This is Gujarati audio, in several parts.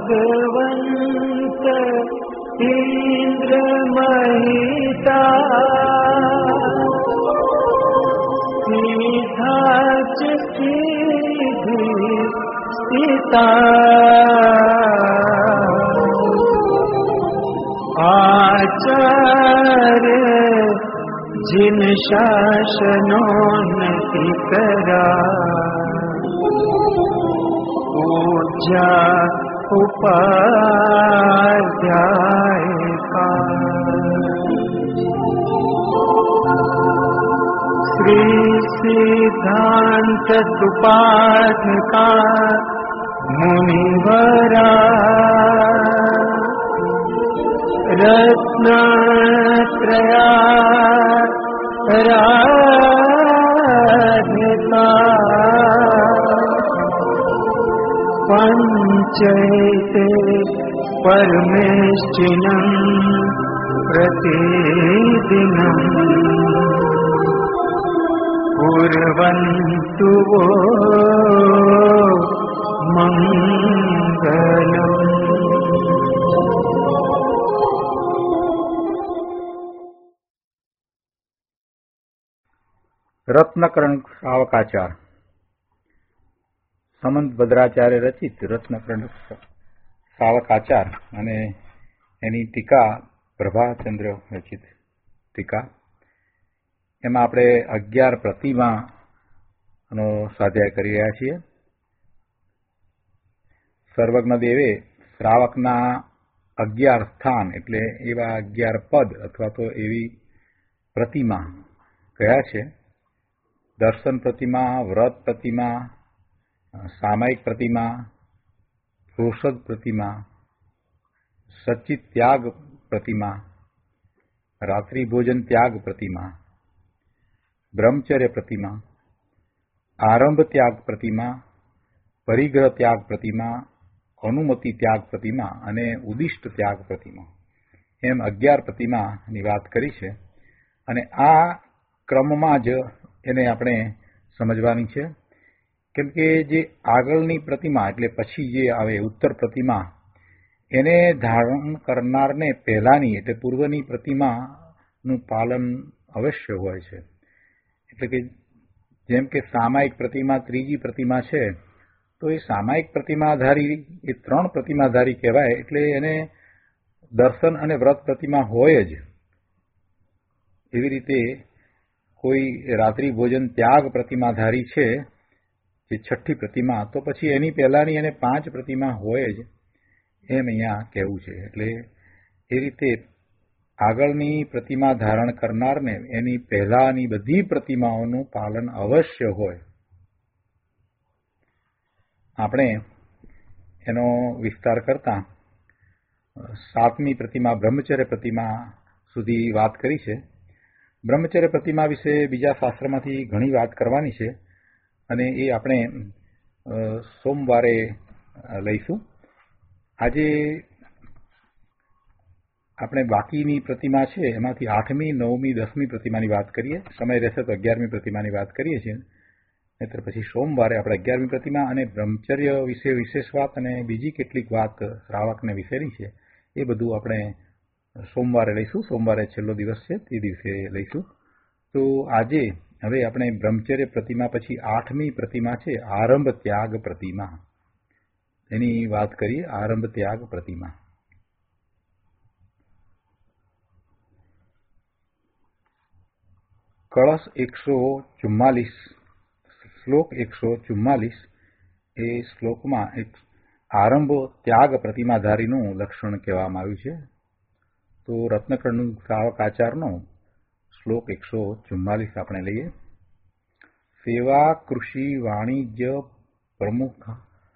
भगवन्त इन्द्रमहिता सीधाच सीधी सीता आचार्य जिन शासनोन्नति करा पूज्या उपाध्याय का श्री सिद्धांत सुपाठका मुनिवरा रत्नत्रया राधिका पंचैते परमेष्ठिनं प्रतिदिनं कुर्वन्तु वो मंगलम्। રત્નકરણ શ્રાવકાચાર સમંત ભદ્રાચાર્ય રચિત રત્નકરણ શ્રાવકાચાર અને એની ટીકા પ્રભાચંદ્ર રચિત ટીકા. એમાં આપણે 11 પ્રતિમાનો સ્વાધ્યાય કરી રહ્યા છીએ. સર્વજ્ઞ દેવે શ્રાવકના 11 સ્થાન એટલે એવા 11 પદ અથવા તો એવી પ્રતિમા કયા છે. દર્શન પ્રતિમા, વ્રત પ્રતિમા, સામાયિક પ્રતિમા, પ્રોષદ પ્રતિમા, સચિત ત્યાગ પ્રતિમા, રાત્રિ ભોજન ત્યાગ પ્રતિમા, બ્રહ્મચર્ય પ્રતિમા, આરંભ ત્યાગ પ્રતિમા, પરિગ્રહ ત્યાગ પ્રતિમા, અનુમતિ ત્યાગ પ્રતિમા અને ઉદિષ્ટ ત્યાગ પ્રતિમા એમ 11 પ્રતિમાની વાત કરી છે. અને આ ક્રમમાં જ એને આપણે સમજવાની છે, કેમ કે જે આગળની પ્રતિમા એટલે પછી જે આવે ઉત્તર પ્રતિમા એને ધારણ કરનારને પહેલાની એટલે પૂર્વની પ્રતિમાનું પાલન અવશ્ય હોય છે. એટલે કે જેમ કે સામાયિક પ્રતિમા ત્રીજી પ્રતિમા છે તો એ સામાયિક પ્રતિમાધારી એ 3 પ્રતિમાધારી કહેવાય. એટલે એને દર્શન અને વ્રત પ્રતિમા હોય જ. એવી રીતે કોઈ રાત્રિ ભોજન ત્યાગ પ્રતિમાધારી છે જે 6ઠ્ઠી પ્રતિમા, તો પછી એની પહેલાની એને 5 પ્રતિમા હોય જ એમ અહીંયા કહેવું છે. એટલે એ રીતે આગળની પ્રતિમા ધારણ કરનારને એની પહેલાની બધી પ્રતિમાઓનું પાલન અવશ્ય હોય. આપણે એનો વિસ્તાર કરતા 7મી પ્રતિમા બ્રહ્મચર્ય પ્રતિમા સુધી વાત કરી છે. બ્રહ્મચર્ય પ્રતિમા વિશે બીજા શાસ્ત્રમાંથી ઘણી વાત કરવાની છે અને એ આપણે સોમવારે લઈશું. આજે આપણે બાકીની પ્રતિમા છે એમાંથી 8મી, 9મી, 10મી પ્રતિમાની વાત કરીએ. સમય રહેશે તો 11મી પ્રતિમાની વાત કરીએ છીએ. નહીતર પછી સોમવારે આપણે 11મી પ્રતિમા અને બ્રહ્મચર્ય વિશે વિશેષ વાત અને બીજી કેટલીક વાત શ્રાવકને વિશેની છે એ બધું આપણે સોમવારે લઈશું. સોમવારે છેલ્લો દિવસ છે તે દિવસે લઈશું. તો આજે હવે આપણે બ્રહ્મચર્ય પ્રતિમા પછી 8મી પ્રતિમા છે આરંભ ત્યાગ પ્રતિમા, એની વાત કરીએ. આરંભ ત્યાગ પ્રતિમા કળશ 144 શ્લોક 144 એ શ્લોકમાં એક આરંભ ત્યાગ પ્રતિમાધારીનું લક્ષણ કહેવામાં આવ્યું છે. તો રત્નકરણ શ્રાવકાચારનો શ્લોક 144 આપણે લઈએ. સેવા કૃષિ વાણિજ્ય પ્રમુખ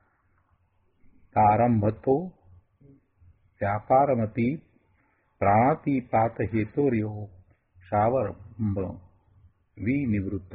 આરંભતો વ્યાપારમતી પ્રાણાતિપાત હેતોર્યો શાવરંભ વિનિવૃત્ત.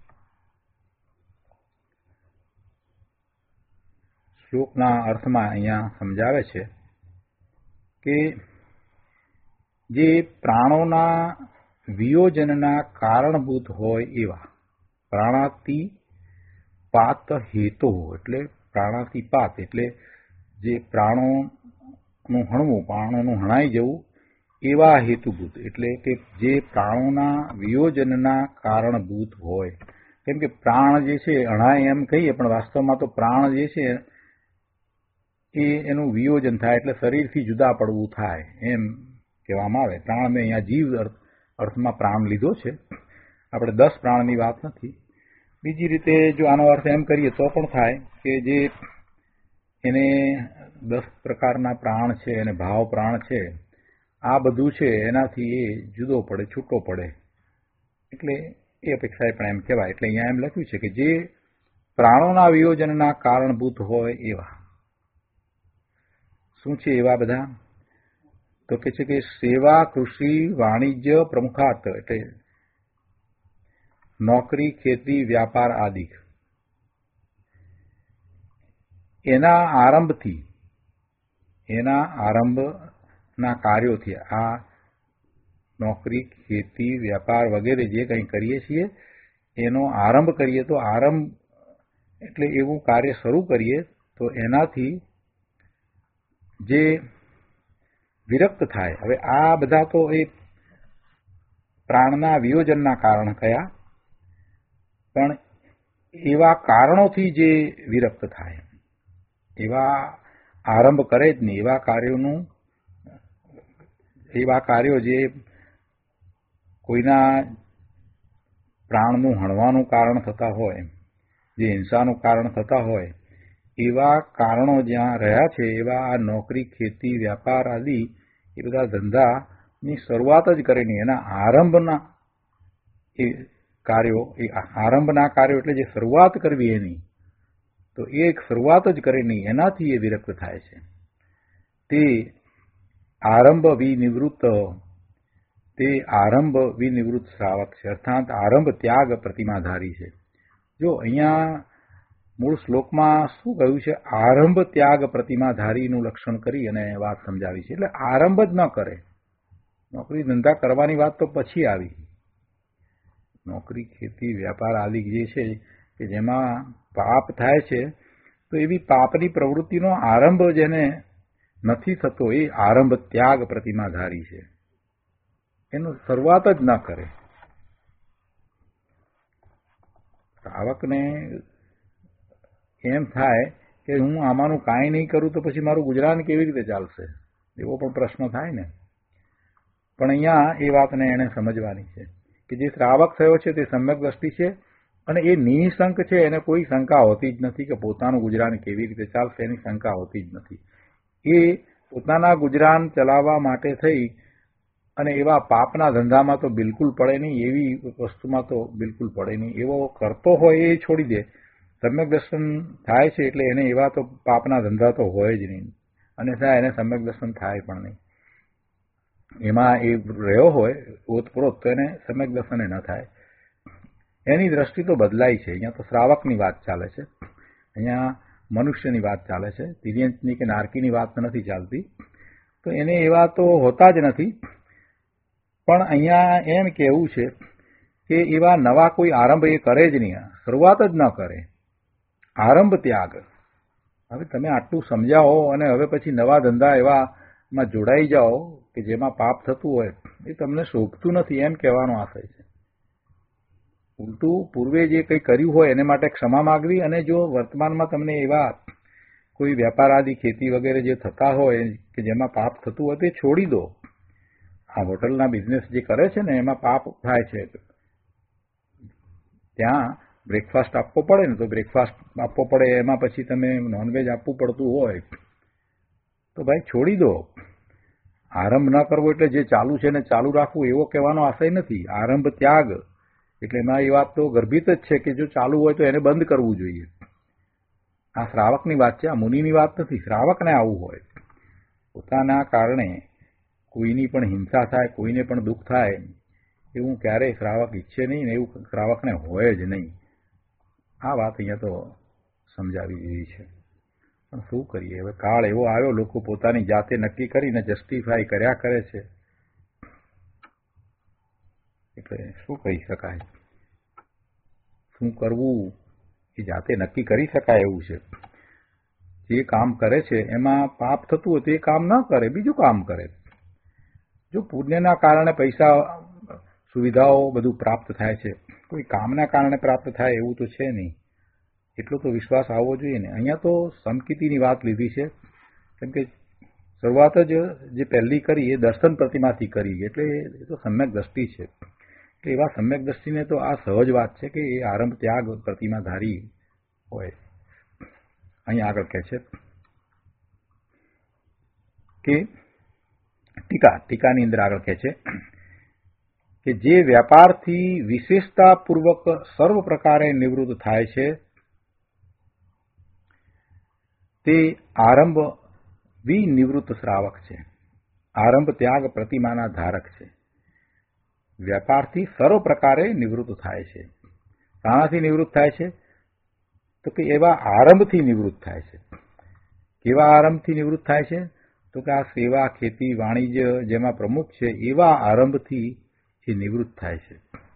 શ્લોકના અર્થમાં અહીંયા સમજાવે છે કે જે પ્રાણોના વિયોજનના કારણભૂત હોય એવા પ્રાણાતિપાત હેતો એટલે પ્રાણાતિપાત એટલે જે પ્રાણોનું હણવું, પ્રાણોનું હણાઈ જવું એવા હેતુભૂત, એટલે કે જે પ્રાણોના વિયોજનના કારણભૂત હોય. કેમ કે પ્રાણ જે છે હણાય એમ કહીએ, પણ વાસ્તવમાં તો પ્રાણ જે છે એ એનું વિયોજન થાય એટલે શરીરથી જુદા પડવું થાય એમ કહેવામાં આવે. પ્રાણ મેં અહીંયા જીવ અર્થમાં પ્રાણ લીધો છે, આપણે 10 પ્રાણની વાત નથી. બીજી રીતે જો આનો અર્થ એમ કરીએ તો પણ થાય કે જે એને 10 પ્રકારના પ્રાણ છે અને ભાવ પ્રાણ છે, આ બધું છે એનાથી એ જુદો પડે, છૂટો પડે, એટલે એ અપેક્ષાએ પણ એમ કહેવાય. એટલે અહીંયા એમ લખ્યું છે કે જે પ્રાણોના વિયોજનના કારણભૂત હોય એવા. શું છે એવા બધા? તો કે છે કે સેવા, કૃષિ, વાણિજ્ય પ્રમુખાર્થ, એટલે નોકરી, ખેતી, વ્યાપાર આદિ, એના આરંભના કાર્યોથી, આ નોકરી, ખેતી, વ્યાપાર વગેરે જે કંઈ કરીએ છીએ એનો આરંભ કરીએ તો આરંભ એટલે એવું કાર્ય શરૂ કરીએ તો એનાથી જે વિરક્ત થાય. હવે આ બધા તો એ પ્રાણના વિયોજનના કારણ કયા, પણ એવા કારણોથી જે વિરક્ત થાય, એવા આરંભ કરે જ નહીં, એવા કાર્યો જે કોઈના પ્રાણનું હણવાનું કારણ થતા હોય, જે હિંસાનું કારણ થતા હોય, એવા કારણો જ્યાં રહ્યા છે, એવા આ નોકરી, ખેતી, વ્યાપાર આદિ એ બધા ધંધાની શરૂઆત જ કરે નહીં. એના આરંભના કાર્યો એટલે જે શરૂઆત કરવી એની, તો એ એક શરૂઆત જ કરે નહીં, એનાથી એ વિરક્ત થાય છે. તે આરંભ વિનિવૃત્ત શ્રાવક છે, અર્થાત આરંભ ત્યાગ પ્રતિમાધારી છે. જો અહીંયા મૂળ શ્લોકમાં શું કહ્યું છે? આરંભ ત્યાગ પ્રતિમાધારીનું લક્ષણ કરી અને વાત સમજાવી છે. એટલે આરંભ જ ન કરે. નોકરી ધંધા કરવાની વાત તો પછી આવી. નોકરી, ખેતી, વ્યાપાર આદિ જે છે કે જેમાં પાપ થાય છે, તો એવી પાપની પ્રવૃત્તિનો આરંભ જેને નથી થતો એ આરંભ ત્યાગ પ્રતિમાધારી છે. એનો શરૂઆત જ ન કરે. શ્રાવકને એમ થાય કે હું આમાંનું કાંઈ નહીં કરું તો પછી મારું ગુજરાન કેવી રીતે ચાલશે, એવો પણ પ્રશ્ન થાય ને. પણ અહીંયા એ વાતને એને સમજવાની છે કે જે શ્રાવક થયો છે તે સમ્યક દ્રષ્ટિ છે અને એ નિઃશંક છે, એને કોઈ શંકા હોતી જ નથી કે પોતાનું ગુજરાન કેવી રીતે ચાલશે, એની શંકા હોતી જ નથી. એ પોતાના ગુજરાન ચલાવવા માટે થઈ અને એવા પાપના ધંધામાં તો બિલકુલ પડે નહીં, એવી વસ્તુમાં તો બિલકુલ પડે નહીં. એવો કરતો હોય એ છોડી દે. સમ્યક દર્શન થાય છે એટલે એને એવા તો પાપના ધંધા તો હોય જ નહીં, અને એને સમ્યક દર્શન થાય પણ નહીં. એમાં એ રહ્યો હોય ઓતપ્રોત તો એને સમ્યક દર્શન ન થાય. એની દ્રષ્ટિ તો બદલાય છે. અહીંયા તો શ્રાવકની વાત ચાલે છે, અહીંયા મનુષ્યની વાત ચાલે છે, તિર્યંચની કે નારકીની વાત નથી ચાલતી. તો એને એવા તો હોતા જ નથી. પણ અહીંયા એમ કહેવું છે કે એવા નવા કોઈ આરંભ એ કરે જ નહીં, શરૂઆત જ ન કરે. આરંભ ત્યાગ. હવે તમે આટલું સમજાવો અને હવે પછી નવા ધંધા એવામાં જોડાઈ જાઓ કે જેમાં પાપ થતું હોય, એ તમને શોભતું નથી એમ કહેવાનો આશય છે. ઉલટું પૂર્વે જે કંઈ કર્યું હોય એને માટે ક્ષમા માગવી, અને જો વર્તમાનમાં તમને એવા કોઈ વ્યાપાર આદિ ખેતી વગેરે જે થતા હોય કે જેમાં પાપ થતું હોય તે છોડી દો. આ હોટલના બિઝનેસ જે કરે છે ને એમાં પાપ થાય છે. ત્યાં બ્રેકફાસ્ટ આપવો પડે ને, તો બ્રેકફાસ્ટ આપવો પડે એમાં પછી તમે નોનવેજ આપવું પડતું હોય તો ભાઈ છોડી દો. આરંભ ન કરવો એટલે જે ચાલુ છે ને ચાલુ રાખવું એવો કહેવાનો આશય નથી. આરંભ ત્યાગ એટલે એમાં એ વાત તો ગર્ભિત જ છે કે જો ચાલુ હોય તો એને બંધ કરવું જોઈએ. આ શ્રાવકની વાત છે, આ મુનિની વાત નથી. શ્રાવકને આવું હોય, પોતાના કારણે કોઈની પણ હિંસા થાય, કોઈને પણ દુઃખ થાય, એવું ક્યારેય શ્રાવક ઈચ્છે નહીં ને એવું શ્રાવકને હોય જ નહીં. આ વાત અહીંયા તો સમજાવી દીધી છે. પણ શું કરીએ, હવે કાળ એવો આવ્યો, લોકો પોતાની જાતે નક્કી કરીને જસ્ટિફાઈ કર્યા કરે છે. એટલે શું કહી શકાય, શું કરવું એ જાતે નક્કી કરી શકાય એવું છે. જે કામ કરે છે એમાં પાપ થતું હોય તો એ કામ ન કરે, બીજું કામ કરે. જો પુણ્યના કારણે પૈસા, સુવિધાઓ બધું પ્રાપ્ત થાય છે, કોઈ કામના કારણે પ્રાપ્ત થાય એવું તો છે નહીં. એટલો તો વિશ્વાસ આવવો જોઈએ ને. અહીંયા તો સમકીતીની વાત લીધી છે, કેમ કે શરૂઆત જ જે પહેલી કરી એ દર્શન પ્રતિમાથી કરી, એટલે એ તો સમ્યક દ્રષ્ટિ છે. એટલે એવા સમ્યક દ્રષ્ટિને તો આ સહજ વાત છે કે એ આરંભ ત્યાગ પ્રતિમાધારી હોય. અહીં આગળ કહે છે કે ટીકાની અંદર આગળ કહે છે કે જે વ્યાપારથી વિશેષતાપૂર્વક સર્વ પ્રકારે નિવૃત્ત થાય છે તે આરંભ વિનિવૃત્ત શ્રાવક છે, આરંભ ત્યાગ પ્રતિમાના ધારક છે. વ્યાપારથી સર્વ પ્રકારે નિવૃત્ત થાય છે. શાનાથી નિવૃત્ત થાય છે? તો કે એવા આરંભથી નિવૃત્ત થાય છે. કેવા આરંભથી નિવૃત્ત થાય છે? તો કે આ સેવા, ખેતી, વાણિજ્ય જેમાં પ્રમુખ છે એવા આરંભથી એ નિવૃત્ત થાય છે.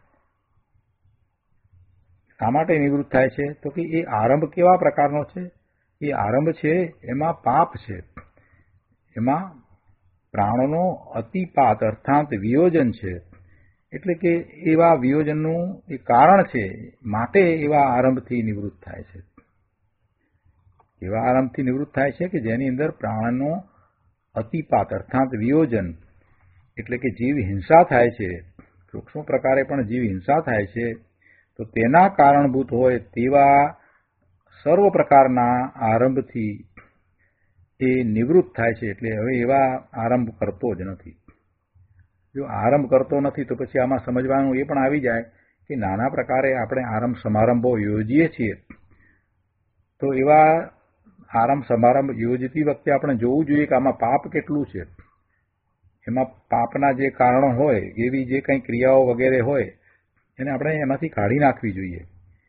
શા માટે નિવૃત્ત થાય છે? તો કે એ આરંભ કેવા પ્રકારનો છે? એ આરંભ છે એમાં પાપ છે, એમાં પ્રાણોનો અતિપાત અર્થાત વિયોજન છે. એટલે કે એવા વિયોજનનું એ કારણ છે, માટે એવા આરંભથી નિવૃત્ત થાય છે. એવા આરંભથી નિવૃત્ત થાય છે કે જેની અંદર પ્રાણનો અતિપાત અર્થાત વિયોજન, એટલે કે જીવ હિંસા થાય છે, સૂક્ષ્મ પ્રકારે પણ જીવ હિંસા થાય છે, તો તેના કારણભૂત હોય તેવા સર્વ પ્રકારના આરંભથી એ નિવૃત્ત થાય છે. એટલે હવે એવા આરંભ કરતો જ નથી. જો આરંભ કરતો નથી તો પછી આમાં સમજવાનું એ પણ આવી જાય કે નાના પ્રકારે આપણે આરંભ સમારંભો યોજીએ છીએ, તો એવા આરંભ સમારંભ યોજતી વખતે આપણે જોવું જોઈએ કે આમાં પાપ કેટલું છે. એમાં પાપના જે કારણો હોય, એવી જે કંઈ ક્રિયાઓ વગેરે હોય એને આપણે એમાંથી કાઢી નાખવી જોઈએ.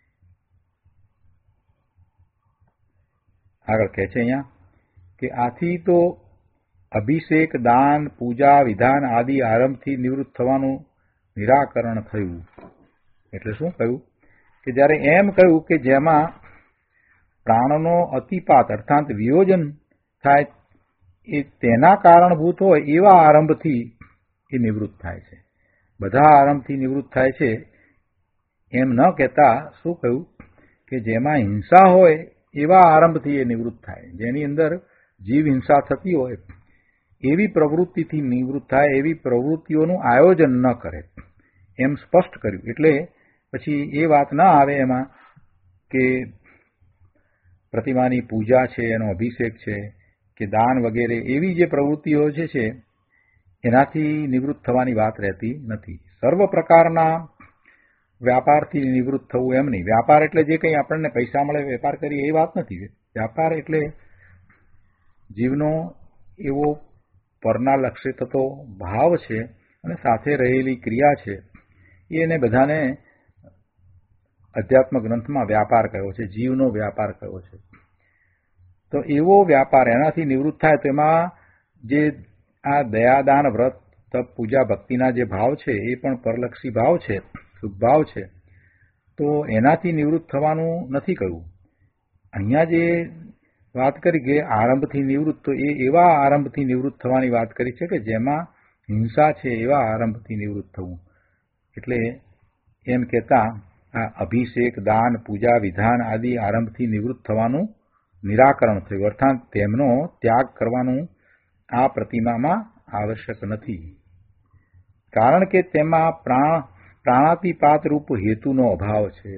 આગળ કહે છે અહીંયા કે આથી તો અભિષેક, દાન, પૂજા, વિધાન આદિ આરંભથી નિવૃત્ત થવાનું નિરાકરણ થયું. એટલે શું કહ્યું? કે જ્યારે એમ કહ્યું કે જેમાં પ્રાણનો અતિપાત અર્થાત વિયોજન થાય એ તેના કારણભૂત હોય એવા આરંભથી એ નિવૃત્ત થાય છે. બધા આરંભથી નિવૃત્ત થાય છે એમ ન કહેતા શું કહ્યું? કે જેમાં હિંસા હોય એવા આરંભથી એ નિવૃત્ત થાય. જેની અંદર જીવ હિંસા થતી હોય એવી પ્રવૃત્તિથી નિવૃત્ત થાય, એવી પ્રવૃત્તિઓનું આયોજન ન કરે, એમ સ્પષ્ટ કર્યું. એટલે પછી એ વાત ન આવે એમાં કે પ્રતિમાની પૂજા છે, એનો અભિષેક છે કે દાન વગેરે એવી જે પ્રવૃત્તિઓ છે એનાથી નિવૃત્ત થવાની વાત રહેતી નથી. સર્વ પ્રકારના વ્યાપારથી નિવૃત્ત થવું એમ નહીં. વ્યાપાર એટલે જે કંઈ આપણને પૈસા મળે વેપાર કરીએ એ વાત નથી. વ્યાપાર એટલે જીવનો એવો પરના લક્ષ્ય થતો ભાવ છે અને સાથે રહેલી ક્રિયા છે. એને બધાને અધ્યાત્મ ગ્રંથમાં વ્યાપાર કયો છે, જીવનો વ્યાપાર કયો છે. તો એવો વ્યાપાર એનાથી નિવૃત્ત થાય તો એમાં જે આ દયાદાન, વ્રત, તપ, પૂજા, ભક્તિના જે ભાવ છે એ પણ પરલક્ષી ભાવ છે, સુખભાવ છે. તો એનાથી નિવૃત્ત થવાનું નથી કહ્યું. અહીંયા જે વાત કરી કે આરંભથી નિવૃત્ત, તો એ એવા આરંભથી નિવૃત્ત થવાની વાત કરી છે કે જેમાં હિંસા છે એવા આરંભથી નિવૃત્ત થવું. એટલે એમ કહેતા આ અભિષેક, દાન, પૂજા, વિધાન આદિ આરંભથી નિવૃત્ત થવાનું નિરાકરણ થયું. અર્થાત તેમનો ત્યાગ કરવાનું આ પ્રતિમામાં આવશ્યક નથી, કારણ કે તેમાં પ્રાણાતિપાત રૂપ હેતુનો અભાવ છે.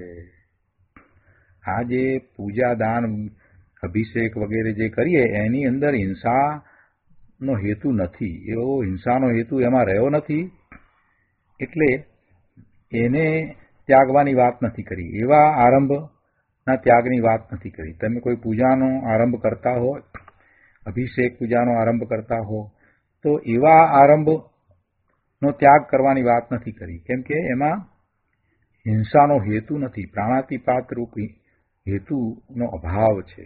આ જે પૂજા, દાન, અભિષેક વગેરે જે કરીએ એની અંદર હિંસાનો હેતુ નથી, એવો હિંસાનો હેતુ એમાં રહ્યો નથી. એટલે એને ત્યાગવાની વાત નથી કરી, એવા આરંભના ત્યાગની વાત નથી કરી. તમે કોઈ પૂજાનો આરંભ કરતા હો, અભિષેક પૂજાનો આરંભ કરતા હો, તો એવા આરંભનો ત્યાગ કરવાની વાત નથી કરી, કેમ કે એમાં હિંસાનો હેતુ નથી, પ્રાણાતિપાત રૂપી હેતુનો અભાવ છે.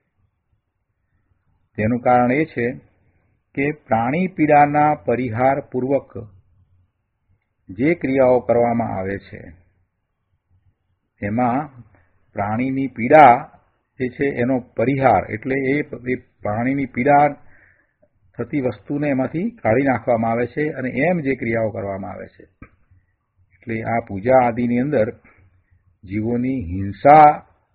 તેનું કારણ એ છે કે પ્રાણી પીડાના પરિહાર પૂર્વક જે ક્રિયાઓ કરવામાં આવે છે એમાં પ્રાણીની પીડા જે છે એનો પરિહાર એટલે એ પ્રાણીની પીડા થતી વસ્તુને એમાંથી કાઢી નાખવામાં આવે છે અને એમ જે ક્રિયાઓ કરવામાં આવે છે. એટલે આ પૂજા આદિની અંદર જીવોની હિંસા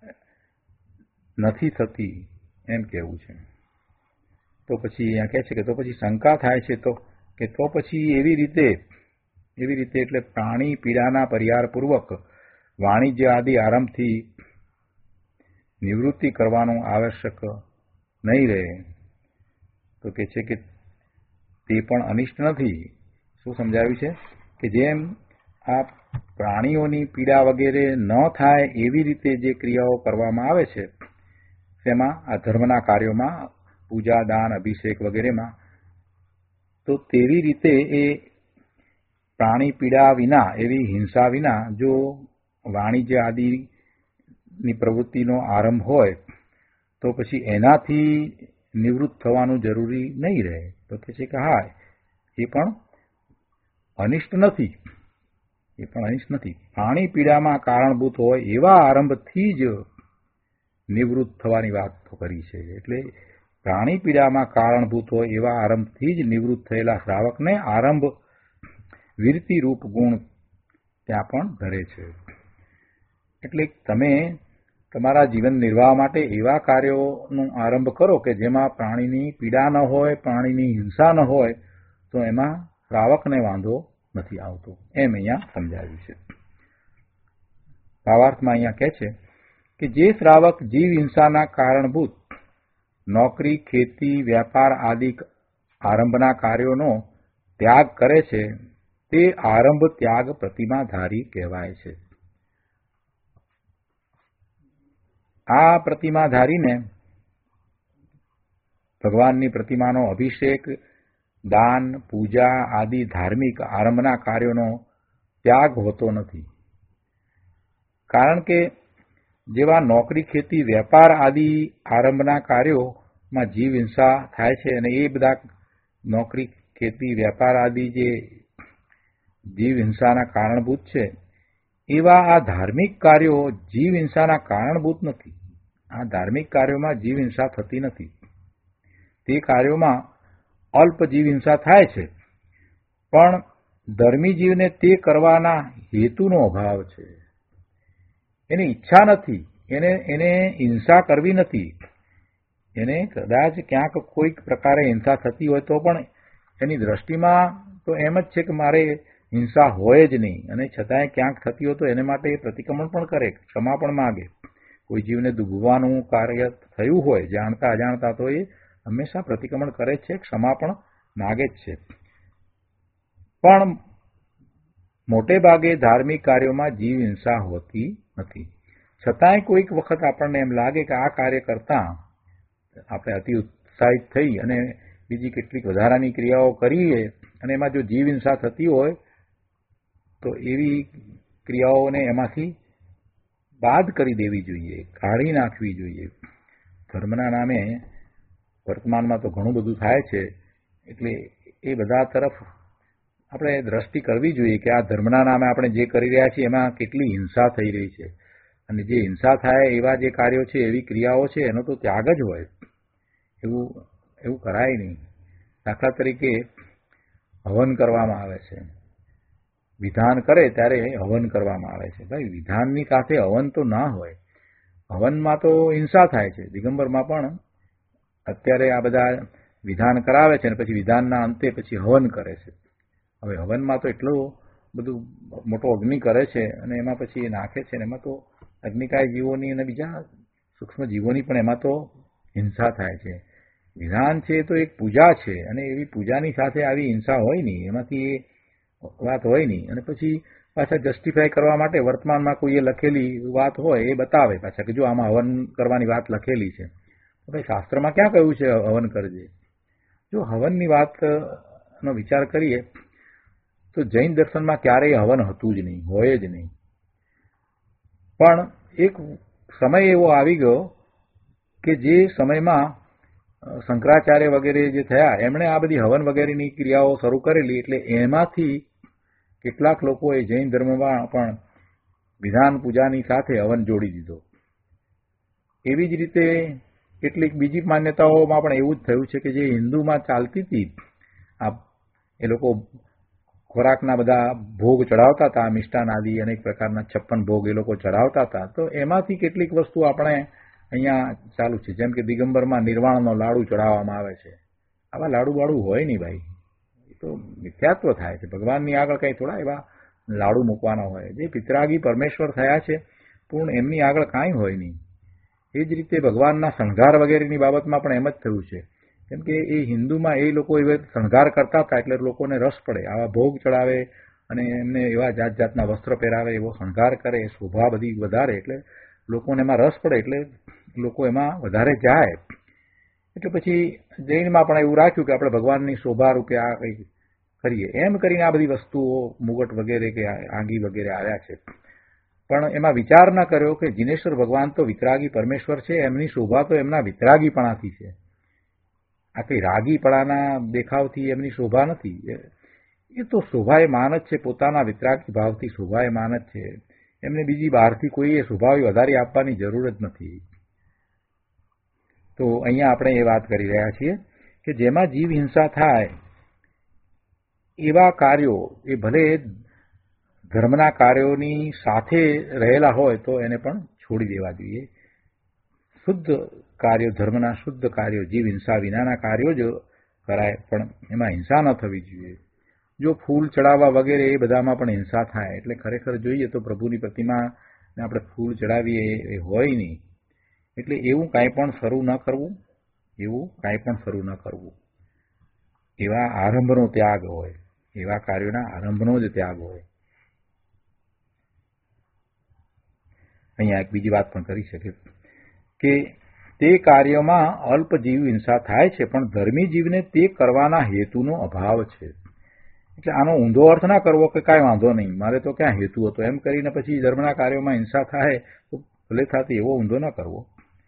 નથી થતી એમ કહેવું છે. તો પછી અહીંયા કહે છે કે તો પછી શંકા થાય છે તો પછી એવી રીતે એટલે પ્રાણી પીડાના પરિહારપૂર્વક વાણિજ્ય આદિ આરંભથી નિવૃત્તિ કરવાનું આવશ્યક નહીં રહે. તો કહે છે કે તે પણ અનિષ્ટ નથી. શું સમજાવ્યું છે કે જેમ આ પ્રાણીઓની પીડા વગેરે ન થાય એવી રીતે જે ક્રિયાઓ કરવામાં આવે છે તેમાં આ ધર્મના કાર્યોમાં પૂજા દાન અભિષેક વગેરેમાં, તો તેવી રીતે એ પ્રાણી પીડા વિના એવી હિંસા વિના જો વાણિજ્ય આદિની પ્રવૃત્તિનો આરંભ હોય તો પછી એનાથી નિવૃત્ત થવાનું જરૂરી નહીં રહે. તો કે છે કે હા એ પણ અનિષ્ટ નથી. પ્રાણી પીડામાં કારણભૂત હોય એવા આરંભથી જ નિવૃત્ત થવાની વાત કરી છે. એટલે પ્રાણી પીડામાં કારણભૂત હોય એવા આરંભથી જ નિવૃત્ત થયેલા શ્રાવકને આરંભ વિરતિ રૂપ ગુણ ત્યાં પણ ધરે છે. એટલે તમે તમારા જીવન નિર્વાહ માટે એવા કાર્યોનો આરંભ કરો કે જેમાં પ્રાણીની પીડા ન હોય, પ્રાણીની હિંસા ન હોય, તો એમાં શ્રાવકને વાંધો નથી આવતો એમ અહીંયા સમજાવ્યું છે. ભાવાર્થમાં અહીંયા કહે છે કે જે શ્રાવક જીવ હિંસાના કારણભૂત નોકરી, ખેતી, વ્યાપાર આદિ આરંભના કાર્યોનો ત્યાગ કરે છે તે આરંભ ત્યાગ પ્રતિમાધારી કહેવાય છે. આ પ્રતિમાધારીને ભગવાનની પ્રતિમાનો અભિષેક, દાન, પૂજા આદિ ધાર્મિક આરંભના કાર્યોનો ત્યાગ હોતો નથી. કારણ કે જેવા નોકરી, ખેતી, વેપાર આદિ આરંભના કાર્યોમાં જીવ હિંસા થાય છે અને એ બધા નોકરી, ખેતી, વેપાર આદિ જે જીવ હિંસાના કારણભૂત છે એવા આ ધાર્મિક કાર્યો જીવ હિંસાના કારણભૂત નથી. આ ધાર્મિક કાર્યોમાં જીવ હિંસા થતી નથી. તે કાર્યોમાં અલ્પ જીવ હિંસા થાય છે, પણ ધર્મી જીવને તે કરવાના હેતુનો અભાવ છે. એની ઈચ્છા નથી, એને હિંસા કરવી નથી. એને કદાચ ક્યાંક કોઈક પ્રકારે હિંસા થતી હોય તો પણ એની દ્રષ્ટિમાં તો એમ જ છે કે મારે હિંસા હોય જ નહીં, અને છતાંય ક્યાંક થતી હોય તો એને માટે પ્રતિક્રમણ પણ કરે, ક્ષમા પણ માગે. કોઈ જીવને દુભવાનું કાર્ય થયું હોય જાણતા અજાણતા તો એ હંમેશા પ્રતિક્રમણ કરે છે, ક્ષમા પણ માગે જ છે. પણ મોટે ભાગે ધાર્મિક કાર્યોમાં જીવ હિંસા હોતી નથી. છતાંય કોઈક વખત આપણને એમ લાગે કે આ કાર્ય કરતા આપણે અતિ ઉત્સાહિત થઈ અને બીજી કેટલીક વધારાની ક્રિયાઓ કરીએ અને એમાં જો જીવ હિંસા થતી હોય તો એવી ક્રિયાઓને એમાંથી બાદ કરી દેવી જોઈએ, કાઢી નાખવી જોઈએ. ધર્મના નામે વર્તમાનમાં તો ઘણું બધું થાય છે, એટલે એ બધા તરફ આપણે દ્રષ્ટિ કરવી જોઈએ કે આ ધર્મના નામે આપણે જે કરી રહ્યા છીએ એમાં કેટલી હિંસા થઈ રહી છે, અને જે હિંસા થાય એવા જે કાર્યો છે, એવી ક્રિયાઓ છે, એનો તો ત્યાગ જ હોય. એવું કરાય નહીં. દાખલા તરીકે હવન કરવામાં આવે છે, વિધાન કરે ત્યારે હવન કરવામાં આવે છે. ભાઈ વિધાનની સાથે હવન તો ના હોય. હવનમાં તો હિંસા થાય છે. દિગંબરમાં પણ અત્યારે આ બધા વિધાન કરાવે છે અને પછી વિધાનના અંતે પછી હવન કરે છે. હવે હવનમાં તો એટલું બધું મોટો અગ્નિ કરે છે અને એમાં પછી એ નાખે છે, અને એમાં તો અગ્નિકાય જીવોની અને બીજા સૂક્ષ્મ જીવોની પણ એમાં તો હિંસા થાય છે. વિધાન છે તો એક પૂજા છે, અને એવી પૂજાની સાથે આવી હિંસા હોય નહીં, એમાંથી વાત હોય નહીં. અને પછી પાછા જસ્ટિફાય કરવા માટે વર્તમાનમાં કોઈએ લખેલી વાત હોય એ બતાવે પાછા કે જો આમાં હવન કરવાની વાત લખેલી છે. તો ભાઈ શાસ્ત્રમાં ક્યાં કહ્યું છે હવન કરજે? જો હવનની વાતનો વિચાર કરીએ તો જૈન દર્શનમાં ક્યારેય હવન હતું જ નહીં, હોય જ નહીં. પણ એક સમય એવો આવી ગયો કે જે સમયમાં શંકરાચાર્ય વગેરે જે થયા એમણે આ બધી હવન વગેરેની ક્રિયાઓ શરૂ કરેલી, એટલે એમાંથી કેટલાક લોકોએ જૈન ધર્મમાં પણ વિધાન પૂજાની સાથે હવન જોડી દીધો. એવી જ રીતે કેટલીક બીજી માન્યતાઓમાં પણ એવું જ થયું છે કે જે હિન્દુમાં ચાલતી હતી, એ લોકો ખોરાકના બધા ભોગ ચડાવતા હતા, મિષ્ટાન આદિ અનેક પ્રકારના 56 ભોગ એ લોકો ચડાવતા હતા, તો એમાંથી કેટલીક વસ્તુ આપણે અહીંયા ચાલુ છે. જેમ કે દિગંબરમાં નિર્વાણનો લાડુ ચડાવવામાં આવે છે. આવા લાડુ હોય નહીં ભાઈ, એ તો મિથ્યાત્વ થાય છે. ભગવાનની આગળ કંઈ થોડા એવા લાડુ મૂકવાના હોય. જે પિતરાગી પરમેશ્વર થયા છે પૂર્ણ, એમની આગળ કાંઈ હોય નહીં. એ જ રીતે ભગવાનના શણગાર વગેરેની બાબતમાં પણ એમ જ થયું છે. કેમ કે એ હિન્દુમાં એ લોકો એવા શણગાર કરતા હતા એટલે લોકોને રસ પડે, આવા ભોગ ચડાવે અને એમને એવા જાત જાતના વસ્ત્ર પહેરાવે, એવો શણગાર કરે, શોભા બધી વધારે, એટલે લોકોને એમાં રસ પડે, એટલે લોકો એમાં વધારે જાય. એટલે પછી જૈનમાં પણ એવું રાખ્યું કે આપણે ભગવાનની શોભા રૂપે આ કંઈ કરીએ. એમ કરીને આ બધી વસ્તુઓ મુગટ વગેરે કે આંગી વગેરે આવ્યા છે. પણ એમાં વિચાર ન કર્યો કે જિનેશ્વર ભગવાન તો વિતરાગી પરમેશ્વર છે, એમની શોભા તો એમના વિતરાગીપણાથી છે. આ કંઈ રાગીપણાના દેખાવથી એમની શોભા નથી. એ તો શોભાયમાન જ છે, પોતાના વિતરાગી ભાવથી શોભાયમાન જ છે. એમને બીજી બહારથી કોઈ એ શોભા વધારી આપવાની જરૂર જ નથી. તો અહીંયા આપણે એ વાત કરી રહ્યા છીએ કે જેમાં જીવ હિંસા થાય એવા કાર્યો, એ ભલે ધર્મના કાર્યોની સાથે રહેલા હોય તો એને પણ છોડી દેવા જોઈએ. શુદ્ધ કાર્યો, ધર્મના શુદ્ધ કાર્યો, જીવ હિંસા વિનાના કાર્યો જ કરાય, પણ એમાં હિંસા ન થવી જોઈએ. જો ફૂલ ચડાવવા વગેરે એ બધામાં પણ હિંસા થાય, એટલે ખરેખર જોઈએ તો પ્રભુની પ્રતિમાને આપણે ફૂલ ચડાવીએ એ હોય નહીં. એટલે એવું કાંઈ પણ શરૂ ન કરવું, એવા આરંભનો ત્યાગ હોય, એવા કાર્યોના આરંભનો જ ત્યાગ હોય. અહીંયા એક બીજી વાત પણ કરી શકે કે તે કાર્યમાં અલ્પ જીવ હિંસા થાય છે, પણ ધર્મી જીવને તે કરવાના હેતુનો અભાવ છે. એટલે આનો ઊંધો અર્થ ના કરવો કે કાંઈ વાંધો નહીં, મારે તો ક્યાં હેતુ હતો, એમ કરીને પછી ધર્મના કાર્યોમાં હિંસા થાય તો ભલે થતી, એવો ઊંધો ન કરવો.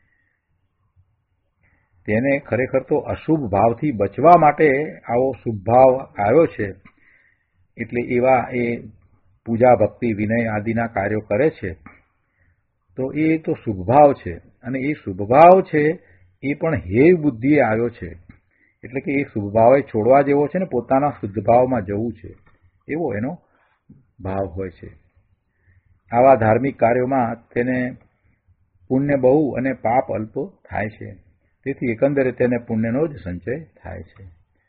તેને ખરેખર તો અશુભ ભાવથી બચવા માટે આવો શુભ ભાવ આવ્યો છે. એટલે એવા એ પૂજા ભક્તિ વિનય આદિના કાર્યો કરે છે, તો એ તો શુભભાવ છે. અને એ શુભભાવ છે એ પણ હેય બુદ્ધિએ આવ્યો છે. એટલે કે એ શુભભાવ છોડવા જેવો છે ને પોતાના શુદ્ધ ભાવમાં જવું છે, એવો એનો ભાવ હોય છે. આવા ધાર્મિક કાર્યોમાં તેને પુણ્ય બહુ અને પાપ અલ્પ થાય છે. તેથી એકંદરે તેને પુણ્યનો જ સંચય થાય છે.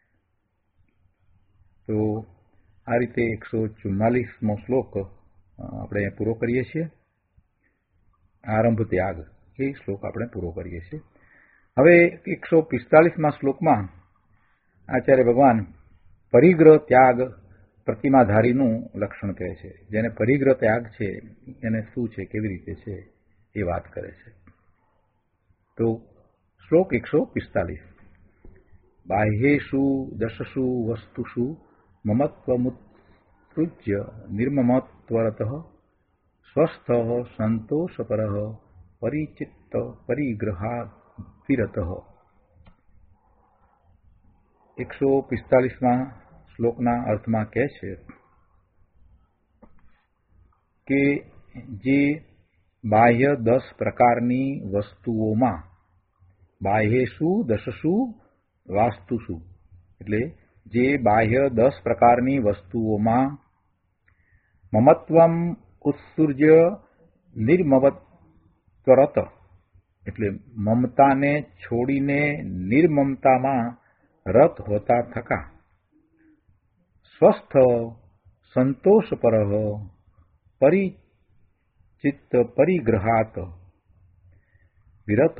તો આ રીતે 144મો શ્લોક આપણે પૂરો કરીએ છીએ. આરંભ ત્યાગ એ શ્લોક આપણે પૂરો કરીએ છીએ. હવે 145મા શ્લોકમાં આચાર્ય ભગવાન પરિગ્રહ ત્યાગ પ્રતિમાધારીનું લક્ષણ કહે છે. જેને પરિગ્રહ ત્યાગ છે એને શું છે, કેવી રીતે છે એ વાત કરે છે. તો શ્લોક 145. બાહ્યેષુ દશસુ વસ્તુષુ મમત્વમુત્સૃજ્ય નિર્મમત્વરતઃ સ્વસ્થ સંતોષપરઃ પરિચિત્ત પરિગ્રહાદ વિરતઃ. 145મા શ્લોકના અર્થમાં કહે છે કે જે બાહ્ય 10 પ્રકારની વસ્તુઓમાં, બાહ્યેષુ દશસુ વાસ્તુષુ, એટલે જે બાહ્ય 10 પ્રકારની વસ્તુઓમાં મમત્વમ ઉત્સૃજ્ય નિર્મમત્વરત, એટલે મમતાને છોડીને નિર્મમતામાં રત હોતા થકા, સ્વસ્થ સંતોષપરઃ પરિચિત્ત પરિગ્રહાત વિરતઃ,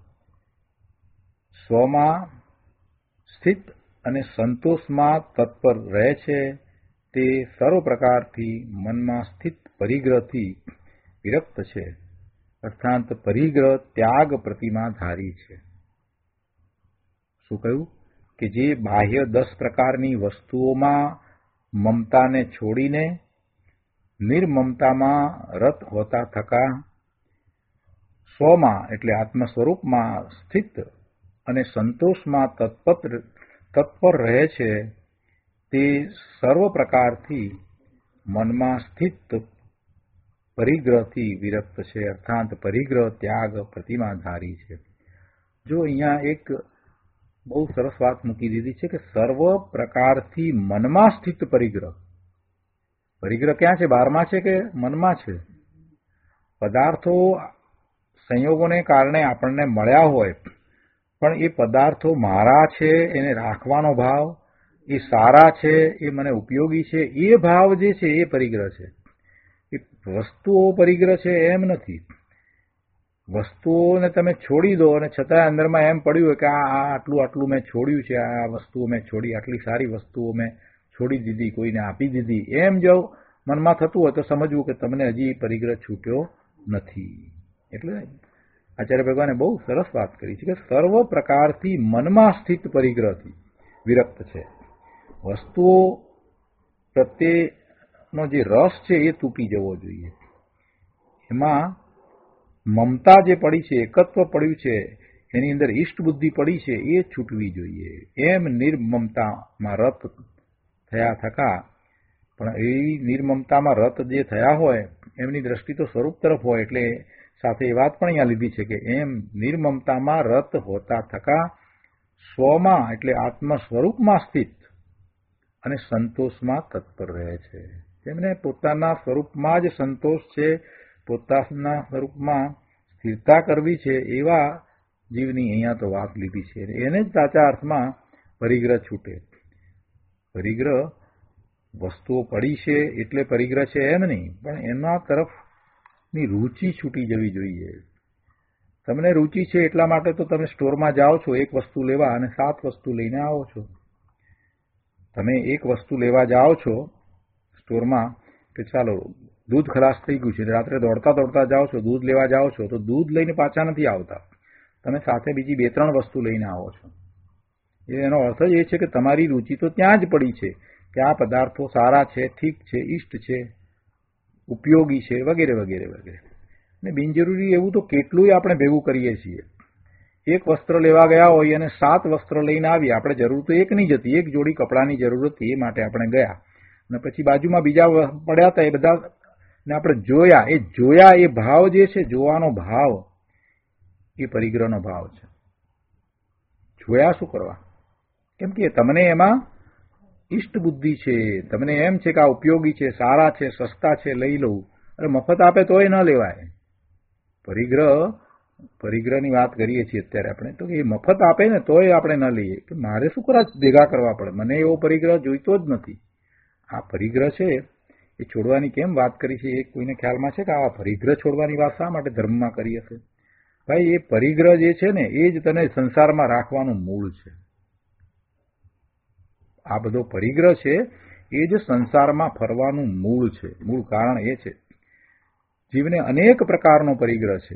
સ્વમાં સ્થિત અને સંતોષમાં તત્પર રહે છે તે સર્વ પ્રકારથી મનમાં સ્થિત પરિગ્રહથી વિરક્ત છે. અર્થાત પરિગ્રહ ત્યાગ પ્રતિમાધારી છે. શું કહ્યું કે જે બાહ્ય 10 પ્રકારની વસ્તુઓમાં મમતાને છોડીને નિર્મમતામાં રત હોતા થકા, સ્વમાં એટલે આત્મ સ્વરૂપમાં સ્થિત અને સંતોષમાં તત્પર રહે છે તે સર્વ પ્રકારથી મનમાં સ્થિત પરિગ્રહથી વિરક્ત છે, અર્થાત પરિગ્રહ ત્યાગ પ્રતિમાધારી છે. જો અહીંયા એક બહુ સરસ વાત મૂકી દીધી છે કે સર્વ પ્રકારથી મનમાં સ્થિત પરિગ્રહ. પરિગ્રહ ક્યાં છે? બહારમાં છે કે મનમાં છે? પદાર્થો સંયોગોને કારણે આપણને મળ્યા હોય, પણ એ પદાર્થો મારા છે, એને રાખવાનો ભાવ, એ સારા છે, એ મને ઉપયોગી છે, એ ભાવ જે છે એ પરિગ્રહ છે. એ વસ્તુઓ પરિગ્રહ છે એમ નથી. વસ્તુઓને તમે છોડી દો અને છતાં અંદરમાં એમ પડ્યું હોય કે આટલું મેં છોડ્યું છે, આ વસ્તુઓ મેં છોડી, આટલી સારી વસ્તુઓ મેં છોડી દીધી, કોઈને આપી દીધી, એમ જો મનમાં થતું હોય તો સમજવું કે તમને હજી પરિગ્રહ છૂટ્યો નથી. એટલે આચાર્ય ભગવાને બહુ સરસ વાત કરી છે કે સર્વ પ્રકારથી મનમાં સ્થિત પરિગ્રહથી વિરક્ત છે. વસ્તુઓ પ્રત્યેનો જે રસ છે એ તૂટી જવો જોઈએ. એમાં મમતા જે પડી છે, એકત્વ પડ્યું છે, એની અંદર ઈષ્ટ બુદ્ધિ પડી છે, એ છૂટવી જોઈએ. એમ નિર્મમતામાં રત થયા થકા, પણ એવી નિર્મમતામાં રત જે થયા હોય એમની દ્રષ્ટિ તો સ્વરૂપ તરફ હોય, એટલે સાથે એ વાત પણ અહીંયા લીધી છે કે એમ નિર્મમતામાં રત હોતા થકા સ્વમાં એટલે આત્મ સ્વરૂપમાં સ્થિત અને સંતોષમાં તત્પર રહે છે. તેમને પોતાના સ્વરૂપમાં જ સંતોષ છે, પોતાના સ્વરૂપમાં સ્થિરતા કરવી છે, એવા જીવની અહીંયા તો વાત લીધી છે. એને જ સાચા અર્થમાં પરિગ્રહ છૂટે. પરિગ્રહ વસ્તુઓ પડી છે એટલે પરિગ્રહ છે એમ નહીં, પણ એના તરફની રૂચિ છૂટી જવી જોઈએ. તમને રૂચિ છે એટલા માટે તો તમે સ્ટોરમાં જાઓ છો એક વસ્તુ લેવા અને 7 વસ્તુ લઈને આવો છો. તમે એક વસ્તુ લેવા જાઓ છો સ્ટોરમાં કે ચાલો દૂધ ખલાસ થઈ ગયું છે, રાત્રે દોડતા દોડતા જાઓ છો, દૂધ લેવા જાઓ છો તો દૂધ લઈને પાછા નથી આવતા, તમે સાથે બીજી 2-3 વસ્તુ લઈને આવો છો. એનો અર્થ જ એ છે કે તમારી રૂચિ તો ત્યાં જ પડી છે કે આ પદાર્થો સારા છે, ઠીક છે, ઇષ્ટ છે, ઉપયોગી છે, વગેરે વગેરે વગેરે. ને બિનજરૂરી એવું તો કેટલુંય આપણે ભેગું કરીએ છીએ. એક વસ્ત્ર લેવા ગયા હોય અને 7 વસ્ત્ર લઈને આવીએ, આપણે જરૂર તો એકની જ હતી, એક જોડી કપડાની જરૂર હતી, એ માટે આપણે ગયા અને પછી બાજુમાં બીજા પડ્યા હતા, એ બધા ને આપણે જોયા, એ ભાવ જે છે, જોવાનો ભાવ એ પરિગ્રહનો ભાવ છે. જોયા શું કરવા? કેમ કે તમને એમાં ઈષ્ટ બુદ્ધિ છે, તમને એમ છે કે આ ઉપયોગી છે, સારા છે, સસ્તા છે, લઈ લઉં. અરે મફત આપે તોય ન લેવાય. પરિગ્રહની વાત કરીએ છીએ અત્યારે આપણે, તો એ મફત આપે ને તોય આપણે ન લઈએ કે મારે શું ભેગા કરવા પડે, મને એવો પરિગ્રહ જોઈતો જ નથી. આ પરિગ્રહ છે એ છોડવાની કેમ વાત કરી છે એ કોઈને ખ્યાલમાં છે કે આ પરિગ્રહ છોડવાની વાત શા માટે ધર્મમાં કરી હશે? ભાઈ, એ પરિગ્રહ જે છે ને એ જ તને સંસારમાં રાખવાનું મૂળ છે. આ બધો પરિગ્રહ છે એ જ સંસારમાં ફરવાનું મૂળ છે. મૂળ કારણ એ છે જીવને અનેક પ્રકારનો પરિગ્રહ છે,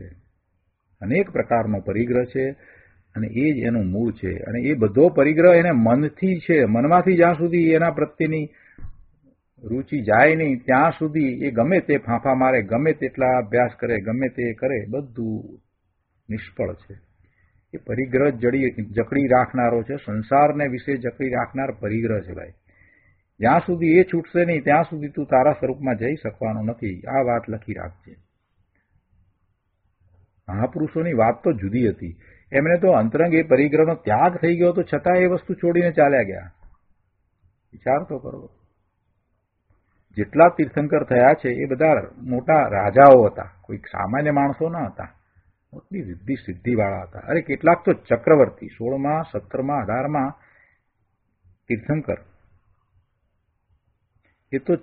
અને એ જ એનું મૂળ છે. અને એ બધો પરિગ્રહ એને મનથી છે. મનમાંથી જ્યાં સુધી એના પ્રત્યેની રૂચિ જાય નહીં ત્યાં સુધી એ ગમે તે ફાંફા મારે, ગમે તેટલા અભ્યાસ કરે, ગમે તે કરે, બધું નિષ્ફળ છે. એ પરિગ્રહ જકડી રાખનારો છે, સંસારને વિશે જકડી રાખનાર પરિગ્રહ છે. ભાઈ, જ્યાં સુધી એ છૂટશે નહીં ત્યાં સુધી તું તારા સ્વરૂપમાં જઈ શકવાનો નથી. આ વાત લખી રાખજે. મહાપુરુષોની વાત તો જુદી હતી. એમને તો અંતરંગ એ પરિગ્રહનો ત્યાગ થઈ ગયો તો છતાં એ વસ્તુ છોડીને ચાલ્યા ગયા. વિચાર તો કરો. જેટલા તીર્થંકર થયા છે એ બધા મોટા રાજાઓ હતા, કોઈ સામાન્ય માણસો ન હતા, મોટી રિદ્ધિ સિદ્ધિવાળા હતા. અરે કેટલાક તો ચક્રવર્તી, 16માં, 17માં, 18માં તીર્થંકર, એ તો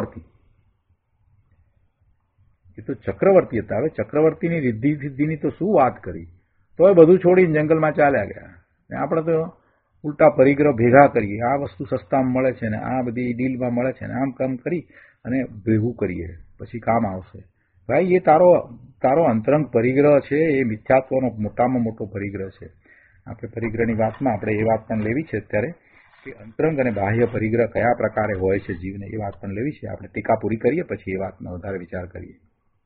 ચક્રવર્તી હતા. હવે ચક્રવર્તીની રિદ્ધિ સિદ્ધિની તો શું વાત કરી, તોય બધું છોડીને જંગલમાં ચાલ્યા ગયા. આપણે તો ઉલટા પરિગ્રહ ભેગા કરીએ, આ વસ્તુ સસ્તામાં મળે છે ને આ બધી ડીલમાં મળે છે ને આમ કામ કરી અને ભેગું કરીએ, પછી કામ આવશે. ભાઈ, એ તારો અંતરંગ પરિગ્રહ છે, એ મિથ્યાત્વનો મોટામાં મોટો પરિગ્રહ છે. આપણે પરિગ્રહની વાતમાં આપણે એ વાત પણ લેવી છે અત્યારે કે અંતરંગ અને બાહ્ય પરિગ્રહ કયા પ્રકારે હોય છે જીવને, એ વાત પણ લેવી છે. આપણે ટીકા પૂરી કરીએ પછી એ વાતનો વધારે વિચાર કરીએ.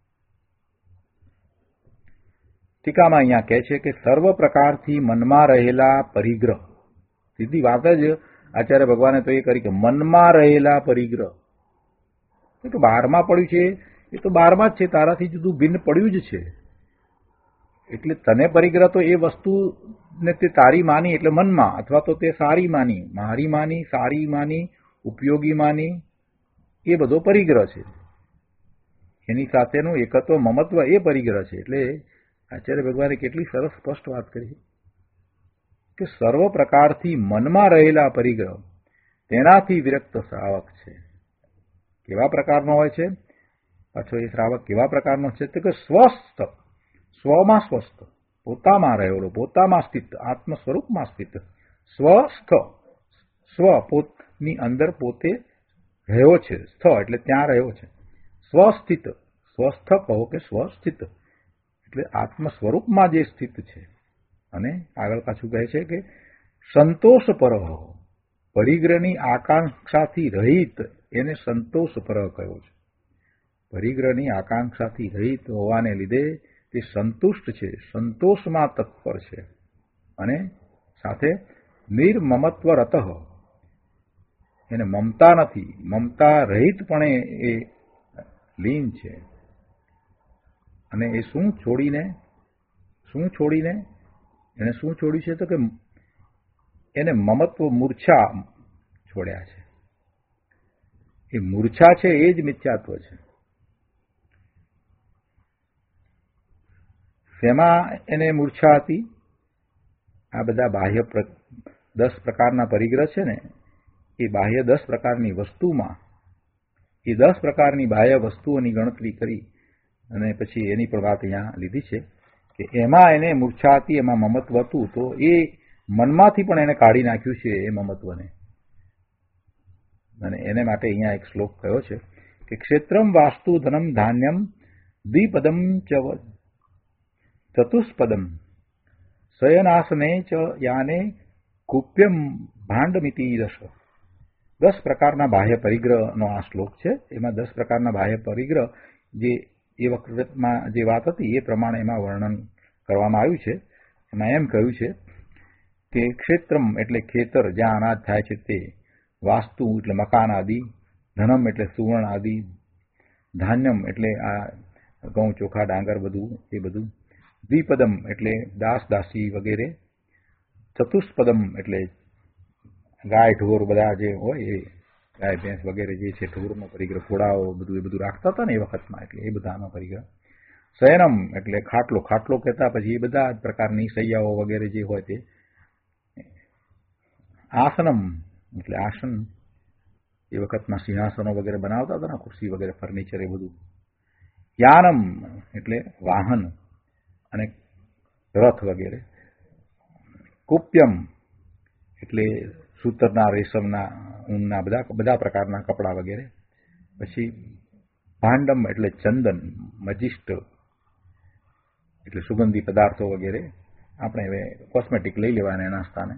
ટીકામાં અહીંયા કહે છે કે સર્વ પ્રકારથી મનમાં રહેલા પરિગ્રહ, સીધી વાત જ આચાર્ય ભગવાને તો એ કરી કે મનમાં રહેલા પરિગ્રહ, તો બહારમાં પડ્યું છે એ તો બહારમાં જ છે, તારાથી જુદું ભિન્ન પડ્યું જ છે. એટલે તને પરિગ્રહ તો એ વસ્તુને તે તારી માની એટલે મનમાં, અથવા તો તે સારી માની, મારી માની, સારી માની, ઉપયોગી માની, એ બધો પરિગ્રહ છે. એની સાથેનું એકત્વ મમત્વ એ પરિગ્રહ છે. એટલે આચાર્ય ભગવાને કેટલી સરસ સ્પષ્ટ વાત કરી કે સર્વ પ્રકારથી મનમાં રહેલા પરિગ્રહ તેનાથી વિરક્ત શ્રાવક છે. કેવા પ્રકારનો હોય છે? પાછો એ શ્રાવક કેવા પ્રકારનો છે? તો કે સ્વસ્થ, સ્વમાં સ્વસ્થ, પોતામાં રહેલો, પોતામાં સ્થિત, આત્મ સ્વરૂપમાં સ્થિત, સ્વસ્થ, સ્વ પોતની અંદર પોતે રહ્યો છે. સ્થ એટલે ત્યાં રહ્યો છે. સ્વસ્થિત, સ્વસ્થ કહો કે સ્વસ્થિત એટલે આત્મ સ્વરૂપમાં જે સ્થિત છે. અને આગળ પાછું કહે છે કે સંતોષ પર, પરિગ્રહની આકાંક્ષાથી રહિત, એને સંતોષ પર કહ્યો છે. પરિગ્રહની આકાંક્ષાથી રહિત હોવાને લીધે તે સંતુષ્ટ છે, સંતોષમાં તત્પર છે. અને સાથે નિર્મમત્વ રત, એને મમતા નથી, મમતા રહિતપણે એ લીન છે. અને એ શું છોડીને એને શું છોડ્યું છે? તો કે એને મમત્વ મૂર્છા છોડ્યા છે. એ મૂર્છા છે એ જ મિથ્યાત્વ છે. શેમાં એને મૂર્છા હતી? આ બધા બાહ્ય 10 પ્રકારના પરિગ્રહ છે ને, એ બાહ્ય 10 પ્રકારની વસ્તુમાં, એ 10 પ્રકારની બાહ્ય વસ્તુઓની ગણતરી કરી અને પછી એની પણ વાત અહીંયા લીધી છે કે એમાં એને મૂર્છા હતી, એમાં મમત્વ હતું. તો એ મનમાંથી પણ એને કાઢી નાખ્યું છે એ મમત્વને. અને એને માટે અહીંયા એક શ્લોક કયો છે કે ક્ષેત્રમ વાસ્તુ ધનમ ધાન્યમ દ્વિપદમ ચતુષ્પદમ શયનાસને ચ યાને કુપ્યમ ભાંડમિતિ દશ. 10 પ્રકારના બાહ્ય પરિગ્રહનો આ શ્લોક છે. એમાં 10 પ્રકારના બાહ્ય પરિગ્રહ જે એ વખતમાં જે વાત હતી એ પ્રમાણે એમાં વર્ણન કરવામાં આવ્યું છે. એમાં એમ કહ્યું છે કે ક્ષેત્રમ એટલે ખેતર જ્યાં અનાજ થાય છે તે, વાસ્તુ એટલે મકાન આદિ, ધનમ એટલે સુવર્ણ આદિ, ધાન્યમ એટલે આ ઘઉં ચોખા ડાંગર બધું એ બધું, દ્વિપદમ એટલે દાસ દાસી વગેરે, ચતુષ્પદમ એટલે ગાય ઢોર બધા જે હોય એ ગાય ભેંસ વગેરે જે છે, ઢોરનો પરિગ્રહ, ઘોડાઓ બધું એ બધું રાખતા હતા ને એ વખતમાં, એટલે એ બધાનો પરિગ્રહ. શયનમ એટલે ખાટલો, ખાટલો કહેતા પછી એ બધા પ્રકારની સૈયાઓ વગેરે જે હોય તે. આસનમ એટલે આસન, એ વખતમાં સિંહાસનો વગેરે બનાવતા હતા ને, ખુરશી વગેરે, ફર્નિચર એ બધું. યાનમ એટલે વાહન અને રથ વગેરે. કુપ્યમ એટલે સૂતરના, રેશમના, ઊનના બધા પ્રકારના કપડા વગેરે. પછી ભાંડમ એટલે ચંદન, મજિષ્ટ એટલે સુગંધી પદાર્થો વગેરે. આપણે હવે કોસ્મેટિક લઈ લેવાના એના સ્થાને.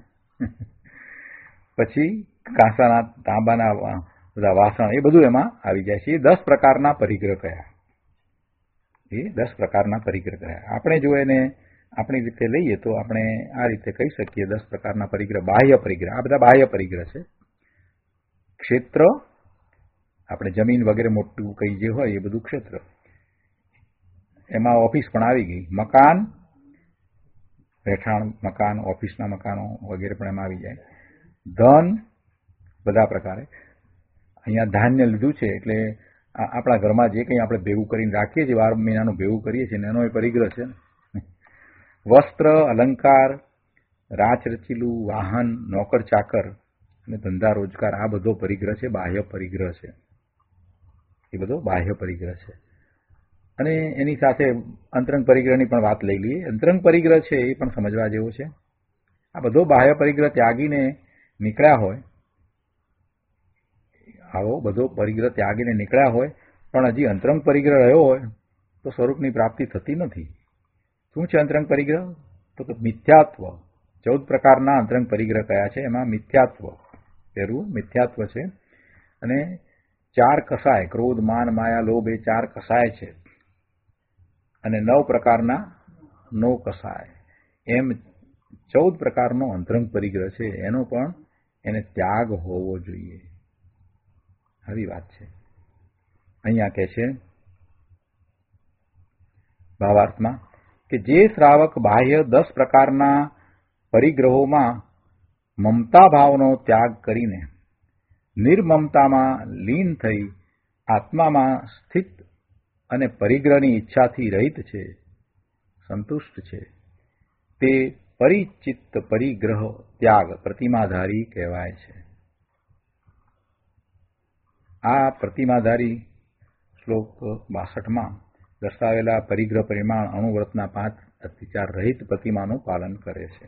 પછી કાંસાના, તાંબાના બધા વાસણ એ બધું એમાં આવી જાય છે. એ 10 પ્રકારના પરિગ્રહ કયા. એ 10 પ્રકારના પરિગ્રહ કયા. આપણે જો એને આપણી રીતે લઈએ તો આપણે આ રીતે કહી શકીએ 10 પ્રકારના પરિગ્રહ, બાહ્ય પરિગ્રહ. આ બધા બાહ્ય પરિગ્રહ છે. ક્ષેત્ર, આપણે જમીન વગેરે મોટું કઈ જે હોય એ બધું ક્ષેત્ર. એમાં ઓફિસ પણ આવી ગઈ. મકાન, રહેઠાણ મકાન, ઓફિસના મકાનો વગેરે પણ એમાં આવી જાય. ધન બધા પ્રકારે. અહીંયા ધાન્ય લીધું છે એટલે આપણા ઘરમાં જે કંઈ આપણે ભેગું કરીને રાખીએ છીએ, 12 મહિનાનું ભેગું કરીએ છીએ એનો એ પરિગ્રહ છે ને. વસ્ત્ર, અલંકાર, રાચ રચીલું, વાહન, નોકર ચાકર અને ધંધા રોજગાર, આ બધો પરિગ્રહ છે, બાહ્ય પરિગ્રહ છે. એ બધો બાહ્ય પરિગ્રહ છે. અને એની સાથે અંતરંગ પરિગ્રહની પણ વાત લઈ લઈએ. અંતરંગ પરિગ્રહ છે એ પણ સમજવા જેવો છે. આ બધો બાહ્ય પરિગ્રહ ત્યાગીને નીકળ્યા હોય, આવો બધો પરિગ્રહ ત્યાગીને નીકળ્યા હોય પણ હજી અંતરંગ પરિગ્રહ રહ્યો હોય તો સ્વરૂપની પ્રાપ્તિ થતી નથી. શું છે અંતરંગ પરિગ્રહ? તો કે મિથ્યાત્વ. 14 પ્રકારના અંતરંગ પરિગ્રહ કયા છે? એમાં મિથ્યાત્વ પહેલું મિથ્યાત્વ છે. અને 4 કસાય, ક્રોધ, માન, માયા, લોભ, એ 4 કસાય છે. અને 9 પ્રકારના નો કસાય. એમ 14 પ્રકારનો અંતરંગ પરિગ્રહ છે. એનો પણ એને ત્યાગ હોવો જોઈએ. આવી વાત છે. અહીંયા કહે છે ભાવાર્થમાં કે જે શ્રાવક બાહ્ય 10 પ્રકારના પરિગ્રહોમાં મમતા ભાવનો ત્યાગ કરીને નિર્મમતામાં લીન થઈ આત્મામાં સ્થિત અને પરિગ્રહની ઈચ્છાથી રહિત છે, સંતુષ્ટ છે, તે પરિચિત્ત પરિગ્રહ ત્યાગ પ્રતિમાધારી કહેવાય છે. આ પ્રતિમાધારી શ્લોક 62માં દર્શાવેલા પરિગ્રહ પરિમાણ અણુવ્રતના 5 અત્યાચાર રહિત પ્રતિમાનું પાલન કરે છે.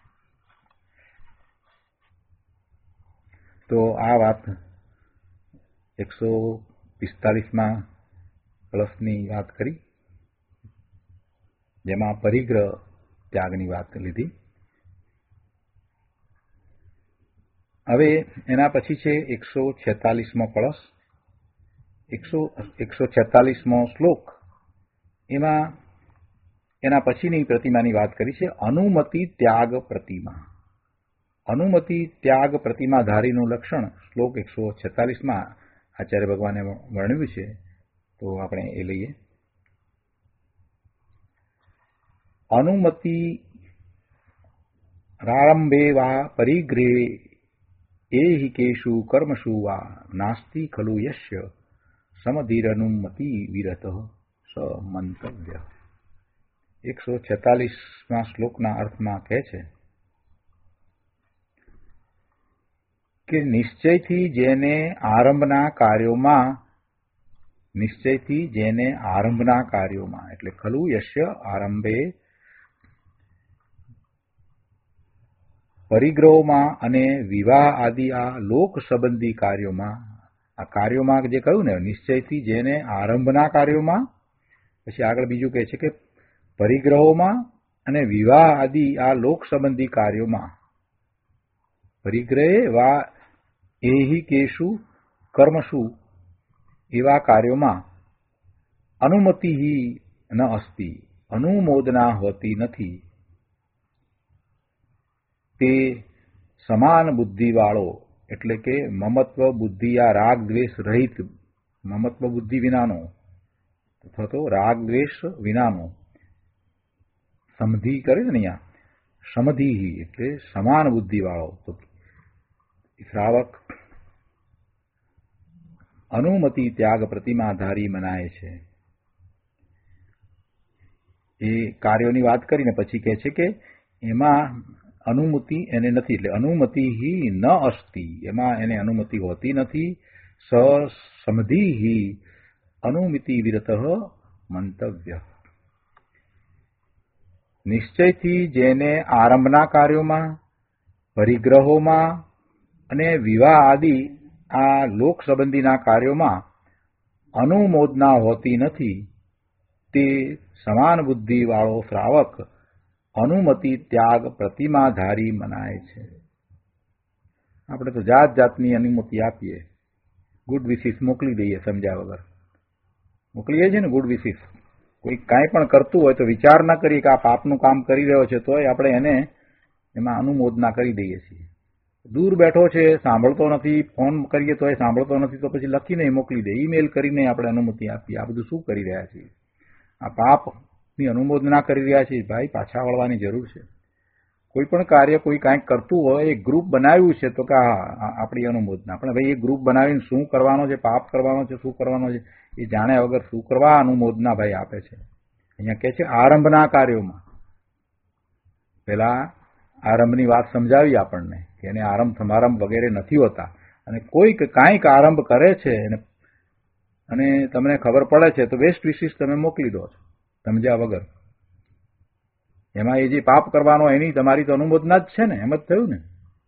તો આ વાત 145માં કળશની વાત કરી, જેમાં પરિગ્રહ ત્યાગની વાત લીધી. હવે એના પછી છે 146મો કળશ, 146મો શ્લોક. એમાં એના પછીની પ્રતિમાની વાત કરી છે, અનુમતિ ત્યાગ પ્રતિમા. અનુમતિ ત્યાગ પ્રતિમાધારીનું લક્ષણ શ્લોક 146માં આચાર્ય ભગવાને વર્ણવ્યું છે. તો આપણે એ લઈએ. અનુમતિ પ્રારંભે વા પરિગ્રહે એહિકેશુ કર્મસુ વા નાસ્તિ ખલુ યસ્ય સમધિરનુમતિ વિરતઃ સ મંતવ્ય. 146માં શ્લોકના અર્થમાં કહે છે કે નિશ્ચયથી જેને આરંભના કાર્યોમાં એટલે ખલુ યશ્ય આરંભે પરિગ્રહોમાં અને વિવાહ આદિ આ લોક સંબંધી કાર્યોમાં, આ કાર્યોમાં જે કહ્યું ને નિશ્ચયથી જેને આરંભના કાર્યોમાં, પછી આગળ બીજું કહે છે કે પરિગ્રહોમાં અને વિવાહ આદિ આ લોક સંબંધી કાર્યોમાં, પરિગ્રહે વા એહિકેશુ કર્મસુ એવા કાર્યોમાં અનુમતિ ન અસ્તિ, અનુમોદના હોતી નથી, તે સમાન બુદ્ધિવાળો એટલે કે મમત્વ બુદ્ધિ આ રાગ દ્વેષ રહિત, મમત્વ બુદ્ધિ વિનાનો અથવા તો રાગ દ્વેષ વિનાનો, સમધિ કરે ને અહીંયા, સમધિ એટલે સમાન બુદ્ધિવાળો. તો શ્રાવક અનુમતિ ત્યાગ પ્રતિમાધારી મનાય છે. એ કાર્યોની વાત કરીને પછી કહે છે કે એમાં અનુમતિ એને નથી, એટલે અનુમતિ ન અસ્તિ, એમાં એને અનુમતિ હોતી નથી. સ સમધિ અનુમતિ વિરતઃ મંતવ્ય. નિશ્ચયથી જેને આરંભના કાર્યોમાં, પરિગ્રહોમાં અને વિવાહ આદિ આ લોક સંબંધીના કાર્યોમાં અનુમોદના હોતી નથી, તે સમાન બુદ્ધિવાળો શ્રાવક અનુમતિ ત્યાગ પ્રતિમાધારી મનાય છે. આપણે તો જાત જાતની અનુમતિ આપીએ, ગુડ વિશિસ મોકલી દઈએ, સમજ્યા વગર મોકલીએ છીએ ને ગુડ વિશિસ. કોઈ કાંઈ પણ કરતું હોય તો વિચાર ના કરીએ કે આ પાપનું કામ કરી રહ્યો છે, તોય આપણે એને એમાં અનુમોદના કરી દઈએ છીએ. દૂર બેઠો છે, સાંભળતો નથી, ફોન કરીએ તો એ સાંભળતો નથી, તો પછી લખીને મોકલી દે, ઈમેલ કરીને આપણે અનુમતિ આપીએ. આ બધું શું કરી રહ્યા છીએ? આ પાપની અનુમોદના કરી રહ્યા છીએ. ભાઈ, પાછા વળવાની જરૂર છે. કોઈ પણ કાર્ય કોઈ કાંઈક કરતું હોય, એક ગ્રુપ બનાવ્યું છે, તો કે આપણી અનુમોદના. પણ ભાઈ, એ ગ્રુપ બનાવીને શું કરવાનો છે, પાપ કરવાનો છે, શું કરવાનો છે, એ જાણ્યા વગર શું કરવા અનુમોદના ભાઈ આપે છે? અહીંયા કહે છે આરંભના કાર્યોમાં. પેલા આરંભની વાત સમજાવી આપણને કે એને આરંભ સમારંભ વગેરે નથી હોતા, અને કોઈક કાંઈક આરંભ કરે છે અને તમને ખબર પડે છે તો બેસ્ટ વિશિસ તમે મોકલી દો છો સમજ્યા વગર. એમાં એ જે પાપ કરવાનો એની તમારી તો અનુમોદના જ છે ને, એમ જ થયું ને.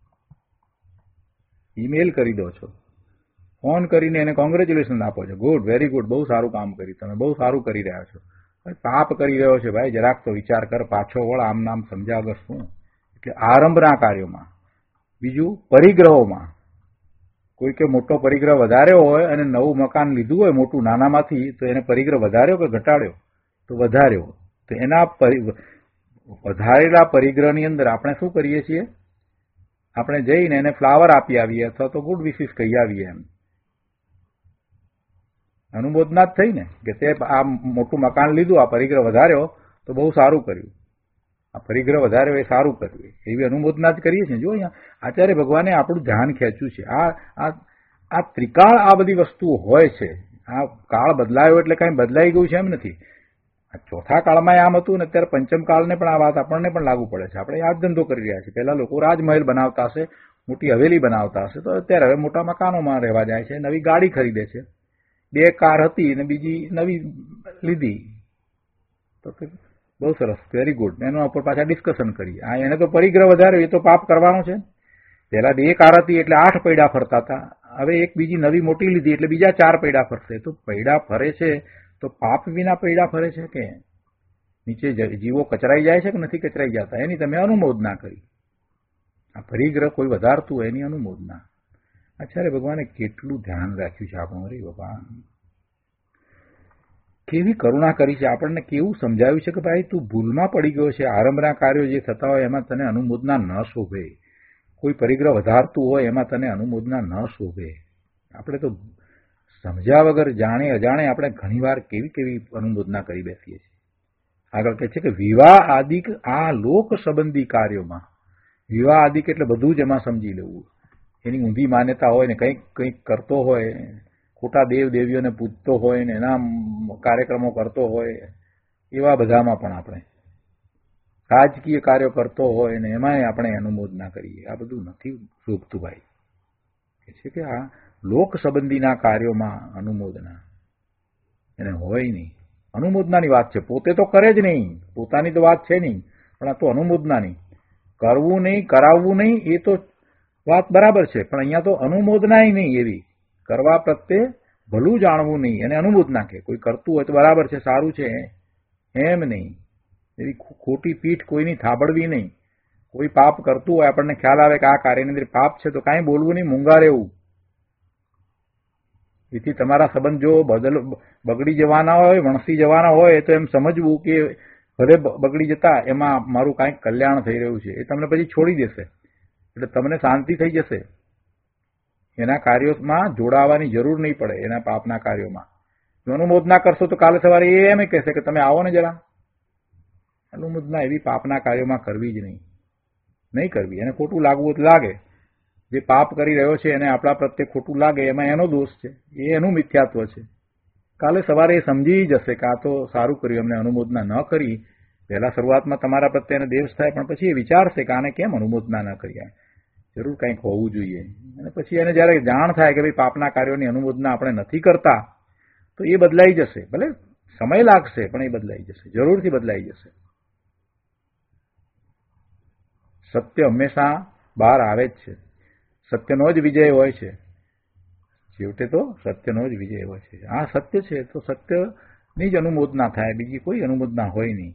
ઈમેલ કરી દો છો, ફોન કરીને એને કોંગ્રેચ્યુલેશન આપો છો, ગુડ, વેરી ગુડ, બહુ સારું કામ કર્યું, તમે બહુ સારું કરી રહ્યા છો. પાપ કરી રહ્યો છે ભાઈ, જરાક તો વિચાર કર, પાછો વળ, આમ નામ સમજ્યા વગર શું? એટલે આરંભના કાર્યોમાં. બીજું પરિગ્રહોમાં, કોઈ કે મોટો પરિગ્રહ વધાર્યો હોય અને નવું મકાન લીધું હોય મોટું નાનામાંથી, તો એને પરિગ્રહ વધાર્યો કે ઘટાડ્યો? તો વધાર્યો. તો એના વધારેલા પરિગ્રહની અંદર આપણે શું કરીએ છીએ? આપણે જઈને એને ફ્લાવર આપી આવીએ અથવા તો ગુડ વિશિસ કહી આવીએ એમ. અનુમોદના જ થઈ ને, કે તે આ મોટું મકાન લીધું, આ પરિગ્રહ વધાર્યો તો બહુ સારું કર્યું, આ પરિગ્રહ વધાર્યો એ સારું કર્યું, એવી અનુમોદના જ કરીએ છીએ. જો અહીંયા આચાર્ય ભગવાને આપણું ધ્યાન ખેંચ્યું છે. આ ત્રિકાળ આ બધી વસ્તુઓ હોય છે. આ કાળ બદલાયો એટલે કઈ બદલાઈ ગયું છે એમ નથી. આ ચોથા કાળમાં આમ હતું ને અત્યારે પંચમ કાળને પણ આ વાત આપણને પણ લાગુ પડે છે. આપણે આ જ ધંધો કરી રહ્યા છીએ. પહેલા લોકો રાજમહેલ બનાવતા હશે, મોટી હવેલી બનાવતા હશે, તો અત્યારે હવે મોટા મકાનોમાં રહેવા જાય છે, નવી ગાડી ખરીદે છે. 2 કાર હતી અને બીજી નવી લીધી, તો બહુ સરસ, વેરી ગુડ. એના ઉપર પાછા ડિસ્કશન કરીએ. આ એને તો પરિગ્રહ વધાર્યો, એ તો પાપ કરવાનો છે. પહેલા 2 કાર હતી એટલે 8 પૈડા ફરતા હતા, હવે એક બીજી નવી મોટી લીધી એટલે બીજા 4 પૈડા ફરશે. તો પૈડા ફરે છે તો પાપ વિના પૈડા ફરે છે કે નીચે જીવો કચરાઈ જાય છે કે નથી કચરાઈ જતા, એની તમે અનુમોદના કરી. આ પરિગ્રહ કોઈ વધારતું હોય એની અનુમોદના. આચાર્ય ભગવાને કેટલું ધ્યાન રાખ્યું છે આપણું. અરે ભગવાન, કેવી કરુણા કરી છે આપણને, કેવું સમજાવ્યું છે કે ભાઈ તું ભૂલમાં પડી ગયો છે. આરંભના કાર્યો જે થતા હોય એમાં તને અનુમોદના ન શોભે. કોઈ પરિગ્રહ વધારતું હોય એમાં તને અનુમોદના ન શોભે. આપણે તો સમજ્યા વગર જાણે અજાણે આપણે ઘણીવાર કેવી કેવી અનુમોદના કરી બેસીએ છીએ. આગળ કહે છે કે વિવાહ આદિક આ લોક સંબંધી કાર્યોમાં, વિવાહ આદિક એટલે બધું જ એમાં સમજી લેવું. એની ઊંધી માન્યતા હોય ને કંઈક કરતો હોય, ખોટા દેવ દેવીઓને પૂજતો હોય ને એના કાર્યક્રમો કરતો હોય, એવા બધામાં પણ આપણે રાજકીય કાર્યો કરતો હોય ને એમાંય આપણે અનુમોદના કરીએ. આ બધું નથી શોભતું ભાઈ. કે છે કે આ લોક સંબંધીના કાર્યોમાં અનુમોદના એને હોય નહીં. અનુમોદનાની વાત છે. પોતે તો કરે જ નહીં, પોતાની તો વાત છે નહીં, પણ આ તો અનુમોદનાની. કરવું નહીં, કરાવવું નહીં એ તો વાત બરાબર છે, પણ અહીંયા તો અનુમોદનાય નહીં એવી. કરવા પ્રત્યે ભલું જાણવું નહીં અને અનુમોદના કે કોઈ કરતું હોય તો બરાબર છે, સારું છે એમ નહીં. એવી ખોટી પીઠ કોઈની થાબડવી નહીં. કોઈ પાપ કરતું હોય, આપણને ખ્યાલ આવે કે આ કાર્યની અંદર પાપ છે, તો કાંઈ બોલવું નહીં, મૂંગા રહેવું. એથી તમારા સંબંધ જો બગડી જવાના હોય, વણસી જવાના હોય, તો એમ સમજવું કે ભલે બગડી જતા એમાં મારું કાંઈક કલ્યાણ થઈ રહ્યું છે. એ તમને પછી છોડી દેશે એટલે તમને શાંતિ થઈ જશે. એના કાર્યોમાં જોડાવાની જરૂર નહીં પડે. એના પાપના કાર્યોમાં જો અનુમોદના કરશો તો કાલે સવારે એ એમ કહેશે કે તમે આવો ને જરા. અનુમોદના એવી પાપના કાર્યોમાં કરવી જ નહીં કરવી. એને ખોટું લાગવું તો લાગે. જે પાપ કરી રહ્યો છે એને આપણા પ્રત્યે ખોટું લાગે, એમાં એનો દોષ છે, એ એનું મિથ્યાત્વ છે. કાલે સવારે એ સમજી જશે કે આ તો સારું કર્યું, અમને અનુમોદના ન કરી. પહેલા શરૂઆતમાં તમારા પ્રત્યે એને દેશ થાય, પણ પછી એ વિચારશે કે આને કેમ અનુમોદના ન કરી, જરૂર કંઈક હોવું જોઈએ. અને પછી એને જયારે જાણ થાય કે ભાઈ પાપના કાર્યોની અનુમોદના આપણે નથી કરતા, તો એ બદલાઈ જશે. ભલે સમય લાગશે પણ એ બદલાઈ જશે, જરૂરથી બદલાઈ જશે. સત્ય હંમેશા બહાર આવે જ છે. સત્યનો જ વિજય હોય છે. છેવટે તો સત્યનો જ વિજય હોય છે. આ સત્ય છે તો સત્યની જ અનુમોદના થાય, બીજી કોઈ અનુમોદના હોય નહીં.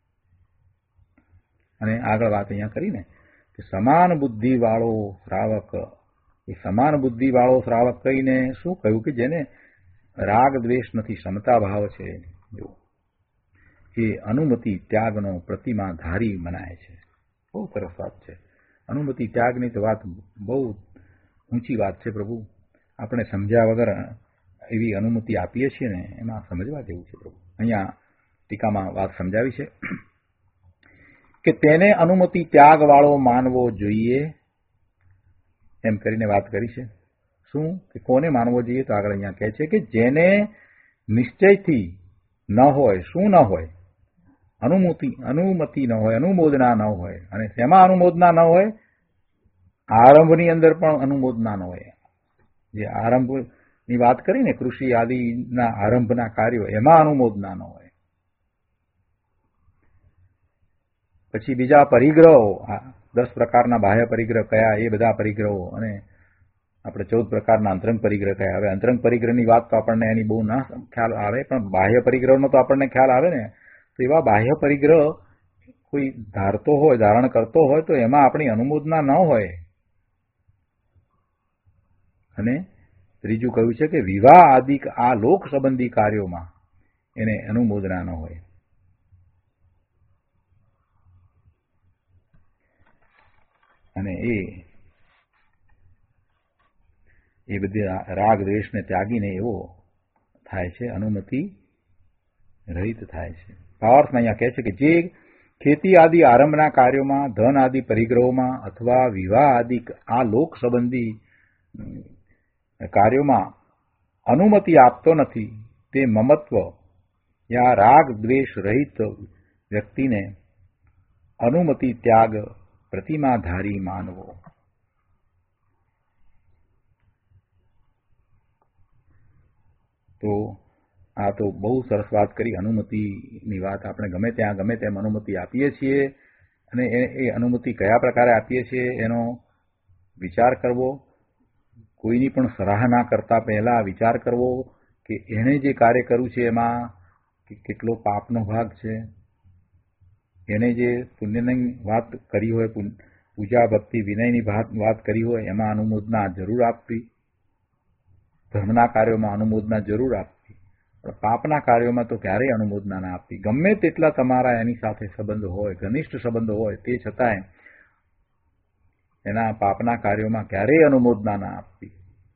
અને આગળ વાત અહીંયા કરીને કે સમાન બુદ્ધિ વાળો શ્રાવક, એ સમાન બુદ્ધિ વાળો શ્રાવક કહીને શું કહ્યું કે જેને રાગ દ્વેષ નથી, ક્ષમતા ભાવ છે, જો એ અનુમતિ ત્યાગનો પ્રતિમા ધારી મનાય છે. બહુ સરસ વાત છે. અનુમતિ ત્યાગની તો વાત બહુ ઊંચી વાત છે. પ્રભુ આપણે સમજ્યા વગર એવી અનુમતિ આપીએ છીએ ને, એમાં સમજવા જેવું છે. પ્રભુ અહીંયા ટીકામાં વાત સમજાવી છે કે તેને અનુમતિ ત્યાગ વાળો માનવો જોઈએ એમ કરીને વાત કરી છે. શું કે કોને માનવો જોઈએ? તો આગળ અહીંયા કહે છે કે જેને નિશ્ચયથી ન હોય, શું ન હોય? અનુમતિ ન હોય, અનુમોદના ન હોય. અને શેમાં અનુમોદના ન હોય? આરંભની અંદર પણ અનુમોદના ન હોય. જે આરંભની વાત કરીને કૃષિ આદિના આરંભના કાર્યો, એમાં અનુમોદના ન હોય. પછી બીજા પરિગ્રહો, 10 પ્રકારના બાહ્ય પરિગ્રહ કયા, એ બધા પરિગ્રહો, અને આપણે 14 પ્રકારના અંતરંગ પરિગ્રહ કયા. હવે અંતરંગ પરિગ્રહની વાત તો આપણને એની બહુ ના ખ્યાલ આવે, પણ બાહ્ય પરિગ્રહનો તો આપણને ખ્યાલ આવે ને. તો એવા બાહ્ય પરિગ્રહ કોઈ ધારતો હોય, ધારણ કરતો હોય, તો એમાં આપણી અનુમોદના ન હોય. અને ત્રીજું કહ્યું છે કે વિવાહ આદિ આ લોક સંબંધી કાર્યોમાં એને અનુમોદના ન હોય. અને એ બધી રાગ દ્વેષને ત્યાગીને એવો થાય છે, અનુમતિ રહિત થાય છે. ભાવાર્થમાં અહીંયા કહે છે કે જે ખેતી આદિ આરંભના કાર્યોમાં, ધન આદિ પરિગ્રહોમાં અથવા વિવાહ આદિ આ લોક સંબંધી કાર્યોમાં અનુમતિ આપતો નથી, તે મમત્વ યા રાગ દ્વેષ રહિત વ્યક્તિને અનુમતિ ત્યાગ પ્રતિમાધારી માનવો. તો આ તો બહુ સરસ વાત કરી. અનુમતિની વાત આપણે ગમે ત્યાં ગમે તેમ અનુમતિ આપીએ છીએ, અને એ અનુમતિ કયા પ્રકારે આપીએ છીએ એનો વિચાર કરવો. કોઈની પણ સરાહના કરતા પહેલા વિચાર કરવો કે એણે જે કાર્ય કર્યું છે એમાં કેટલો પાપનો ભાગ છે. એણે જે પુણ્યની વાત કરી હોય, પૂજા ભક્તિ વિનયની વાત કરી હોય, એમાં અનુમોદના જરૂર આપવી. ધર્મના કાર્યોમાં અનુમોદના જરૂર આપવી, પણ પાપના કાર્યોમાં તો ક્યારેય અનુમોદના ના આપવી. ગમે તેટલા તમારા એની સાથે સંબંધ હોય, ઘનિષ્ઠ સંબંધ હોય, તે છતાંય એના પાપના કાર્યોમાં ક્યારેય અનુમોદના ના આપવી.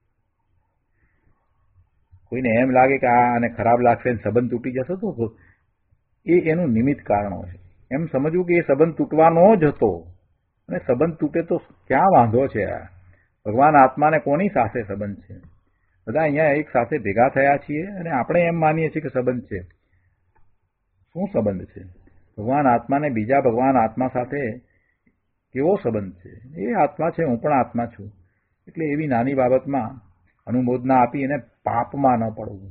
કોઈને એમ લાગે કે આને ખરાબ લાગશે, સંબંધ તૂટી જશે, તો એ એનું નિમિત્ત કારણો છે. એમ સમજવું કે એ સંબંધ તૂટવાનો જ હતો, અને સંબંધ તૂટે તો ક્યાં વાંધો છે? ભગવાન આત્માને કોની સાથે સંબંધ છે? બધા અહીંયા એક સાથે ભેગા થયા છીએ અને આપણે એમ માનીએ છીએ કે સંબંધ છે. શું સંબંધ છે? ભગવાન આત્માને બીજા ભગવાન આત્મા સાથે કેવો સંબંધ છે? એ આત્મા છે, હું પણ આત્મા છું. એટલે એવી નાની બાબતમાં અનુમોદના આપી અને પાપમાં ન પડવું.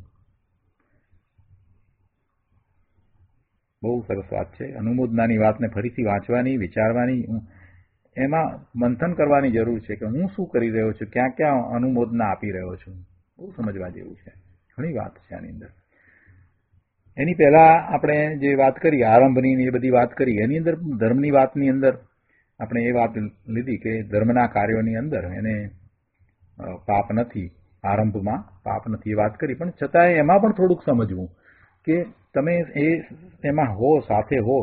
બહુ સરસ વાત છે. અનુમોદનાની વાતને ફરીથી વાંચવાની, વિચારવાની, એમાં મંથન કરવાની જરૂર છે કે હું શું કરી રહ્યો છું, ક્યાં ક્યાં અનુમોદના આપી રહ્યો છું. બહુ સમજવા જેવું છે. ઘણી વાત છે આની અંદર. એની પહેલા આપણે જે વાત કરી આરંભની, એ બધી વાત કરી, એની અંદર ધર્મની વાતની અંદર આપણે એ વાત લીધી કે ધર્મના કાર્યોની અંદર એને પાપ નથી, આરંભમાં પાપ નથી, એ વાત કરી. પણ છતાંય એમાં પણ થોડુંક સમજવું કે તમે એમાં હો, સાથે હો,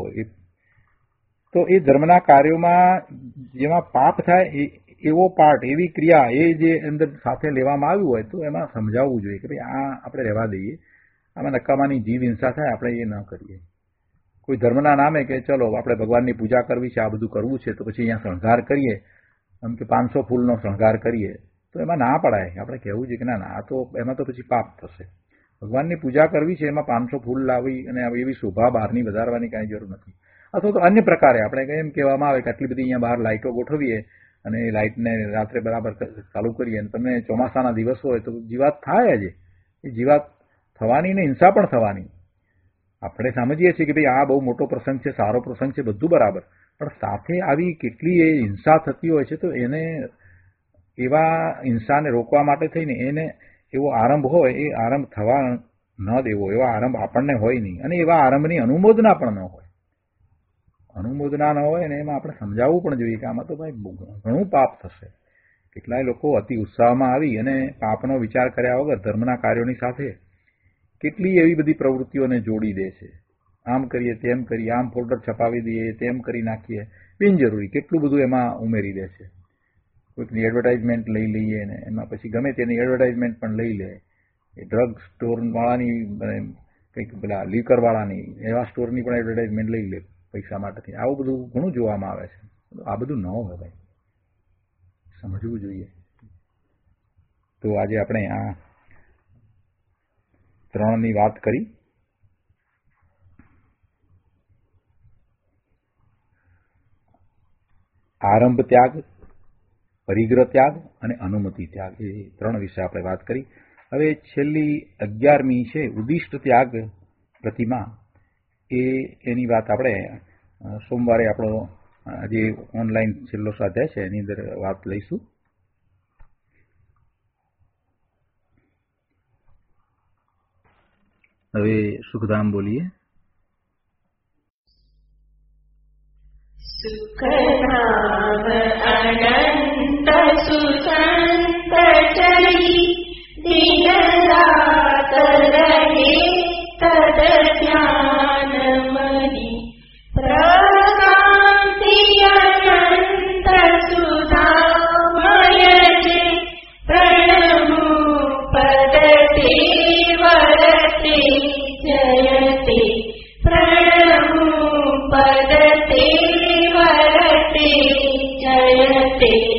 તો એ ધર્મના કાર્યોમાં જેમાં પાપ થાય એવો પાર્ટ, એવી ક્રિયા, એ જે અંદર સાથે લેવામાં આવ્યું હોય તો એમાં સમજાવવું જોઈએ કે ભાઈ આ આપણે રહેવા દઈએ, આમાં નકામાની જીવ હિંસા થાય, આપણે એ ન કરીએ. કોઈ ધર્મના નામે કે ચલો આપણે ભગવાનની પૂજા કરવી છે, આ બધું કરવું છે, તો પછી અહીંયા શણગાર કરીએ, એમ કે 500 ફૂલનો શણગાર કરીએ, તો એમાં ના પડાય. આપણે કહેવું છે કે ના ના, આ તો એમાં તો પછી પાપ થશે. ભગવાનની પૂજા કરવી છે, એમાં 500 ફૂલ લાવી અને એવી શોભા બહારની વધારવાની કાંઈ જરૂર નથી. અથવા તો અન્ય પ્રકારે આપણે એમ કહેવામાં આવે કે આટલી બધી અહીંયા બહાર લાઇટો ગોઠવીએ અને એ લાઇટને રાત્રે બરાબર ચાલુ કરીએ, અને તમને ચોમાસાના દિવસ હોય તો જીવાત થાય જ. એ જીવાત થવાની ને હિંસા પણ થવાની. આપણે સમજીએ છીએ કે ભાઈ આ બહુ મોટો પ્રસંગ છે, સારો પ્રસંગ છે, બધું બરાબર, પણ સાથે આવી કેટલી એ હિંસા થતી હોય છે. તો એને એવા હિંસાને રોકવા માટે થઈને એને એવો આરંભ હોય, એ આરંભ થવા ન દેવો. એવા આરંભ આપણને હોય નહીં, અને એવા આરંભની અનુમોદના પણ ન હોય. અનુમોદના ન હોય ને એમાં આપણે સમજાવવું પણ જોઈએ કે આમાં તો ભાઈ ઘણું પાપ થશે. કેટલાય લોકો અતિ ઉત્સાહમાં આવી અને પાપનો વિચાર કર્યા વગર ધર્મના કાર્યોની સાથે કેટલી એવી બધી પ્રવૃત્તિઓને જોડી દે છે. આમ કરીએ, તેમ કરીએ, આમ ફોલ્ડર છપાવી દઈએ, તેમ કરી નાખીએ, બિનજરૂરી કેટલું બધું એમાં ઉમેરી દે છે. કોઈકની એડવર્ટાઇઝમેન્ટ લઈ લઈએ ને એમાં પછી ગમે તેની એડવર્ટાઇઝમેન્ટ પણ લઈ લે. એ ડ્રગ સ્ટોરવાળાની, કંઈક પેલા લીકરવાળાની, એવા સ્ટોરની પણ એડવર્ટાઇઝમેન્ટ લઈ લે પૈસા માટેથી. આવું બધું ઘણું જોવામાં આવે છે. આ બધું ન હોય ભાઈ, સમજવું જોઈએ. તો આજે આપણે આ 3ની વાત કરી. આરંભ ત્યાગ, પરિગ્રહ ત્યાગ અને અનુમતિ ત્યાગ, એ 3 વિશે આપણે વાત કરી. હવે છેલ્લી 11મી છે ઉદિષ્ટ ત્યાગ પ્રતિમા. એની વાત આપણે સોમવારે આપણો જે ઓનલાઈન છેલ્લો સ્વાધ્યાય છે એની અંદર વાત લઈશું. હવે સુખધામ બોલીએ. સુખધામ અનંત સુસંત ચરી દિન રાત રહે તદ ધ્યાન મરી પ્રકાંતિ અનંત સુધામય જે પ્રણમુ પદ તે વર તે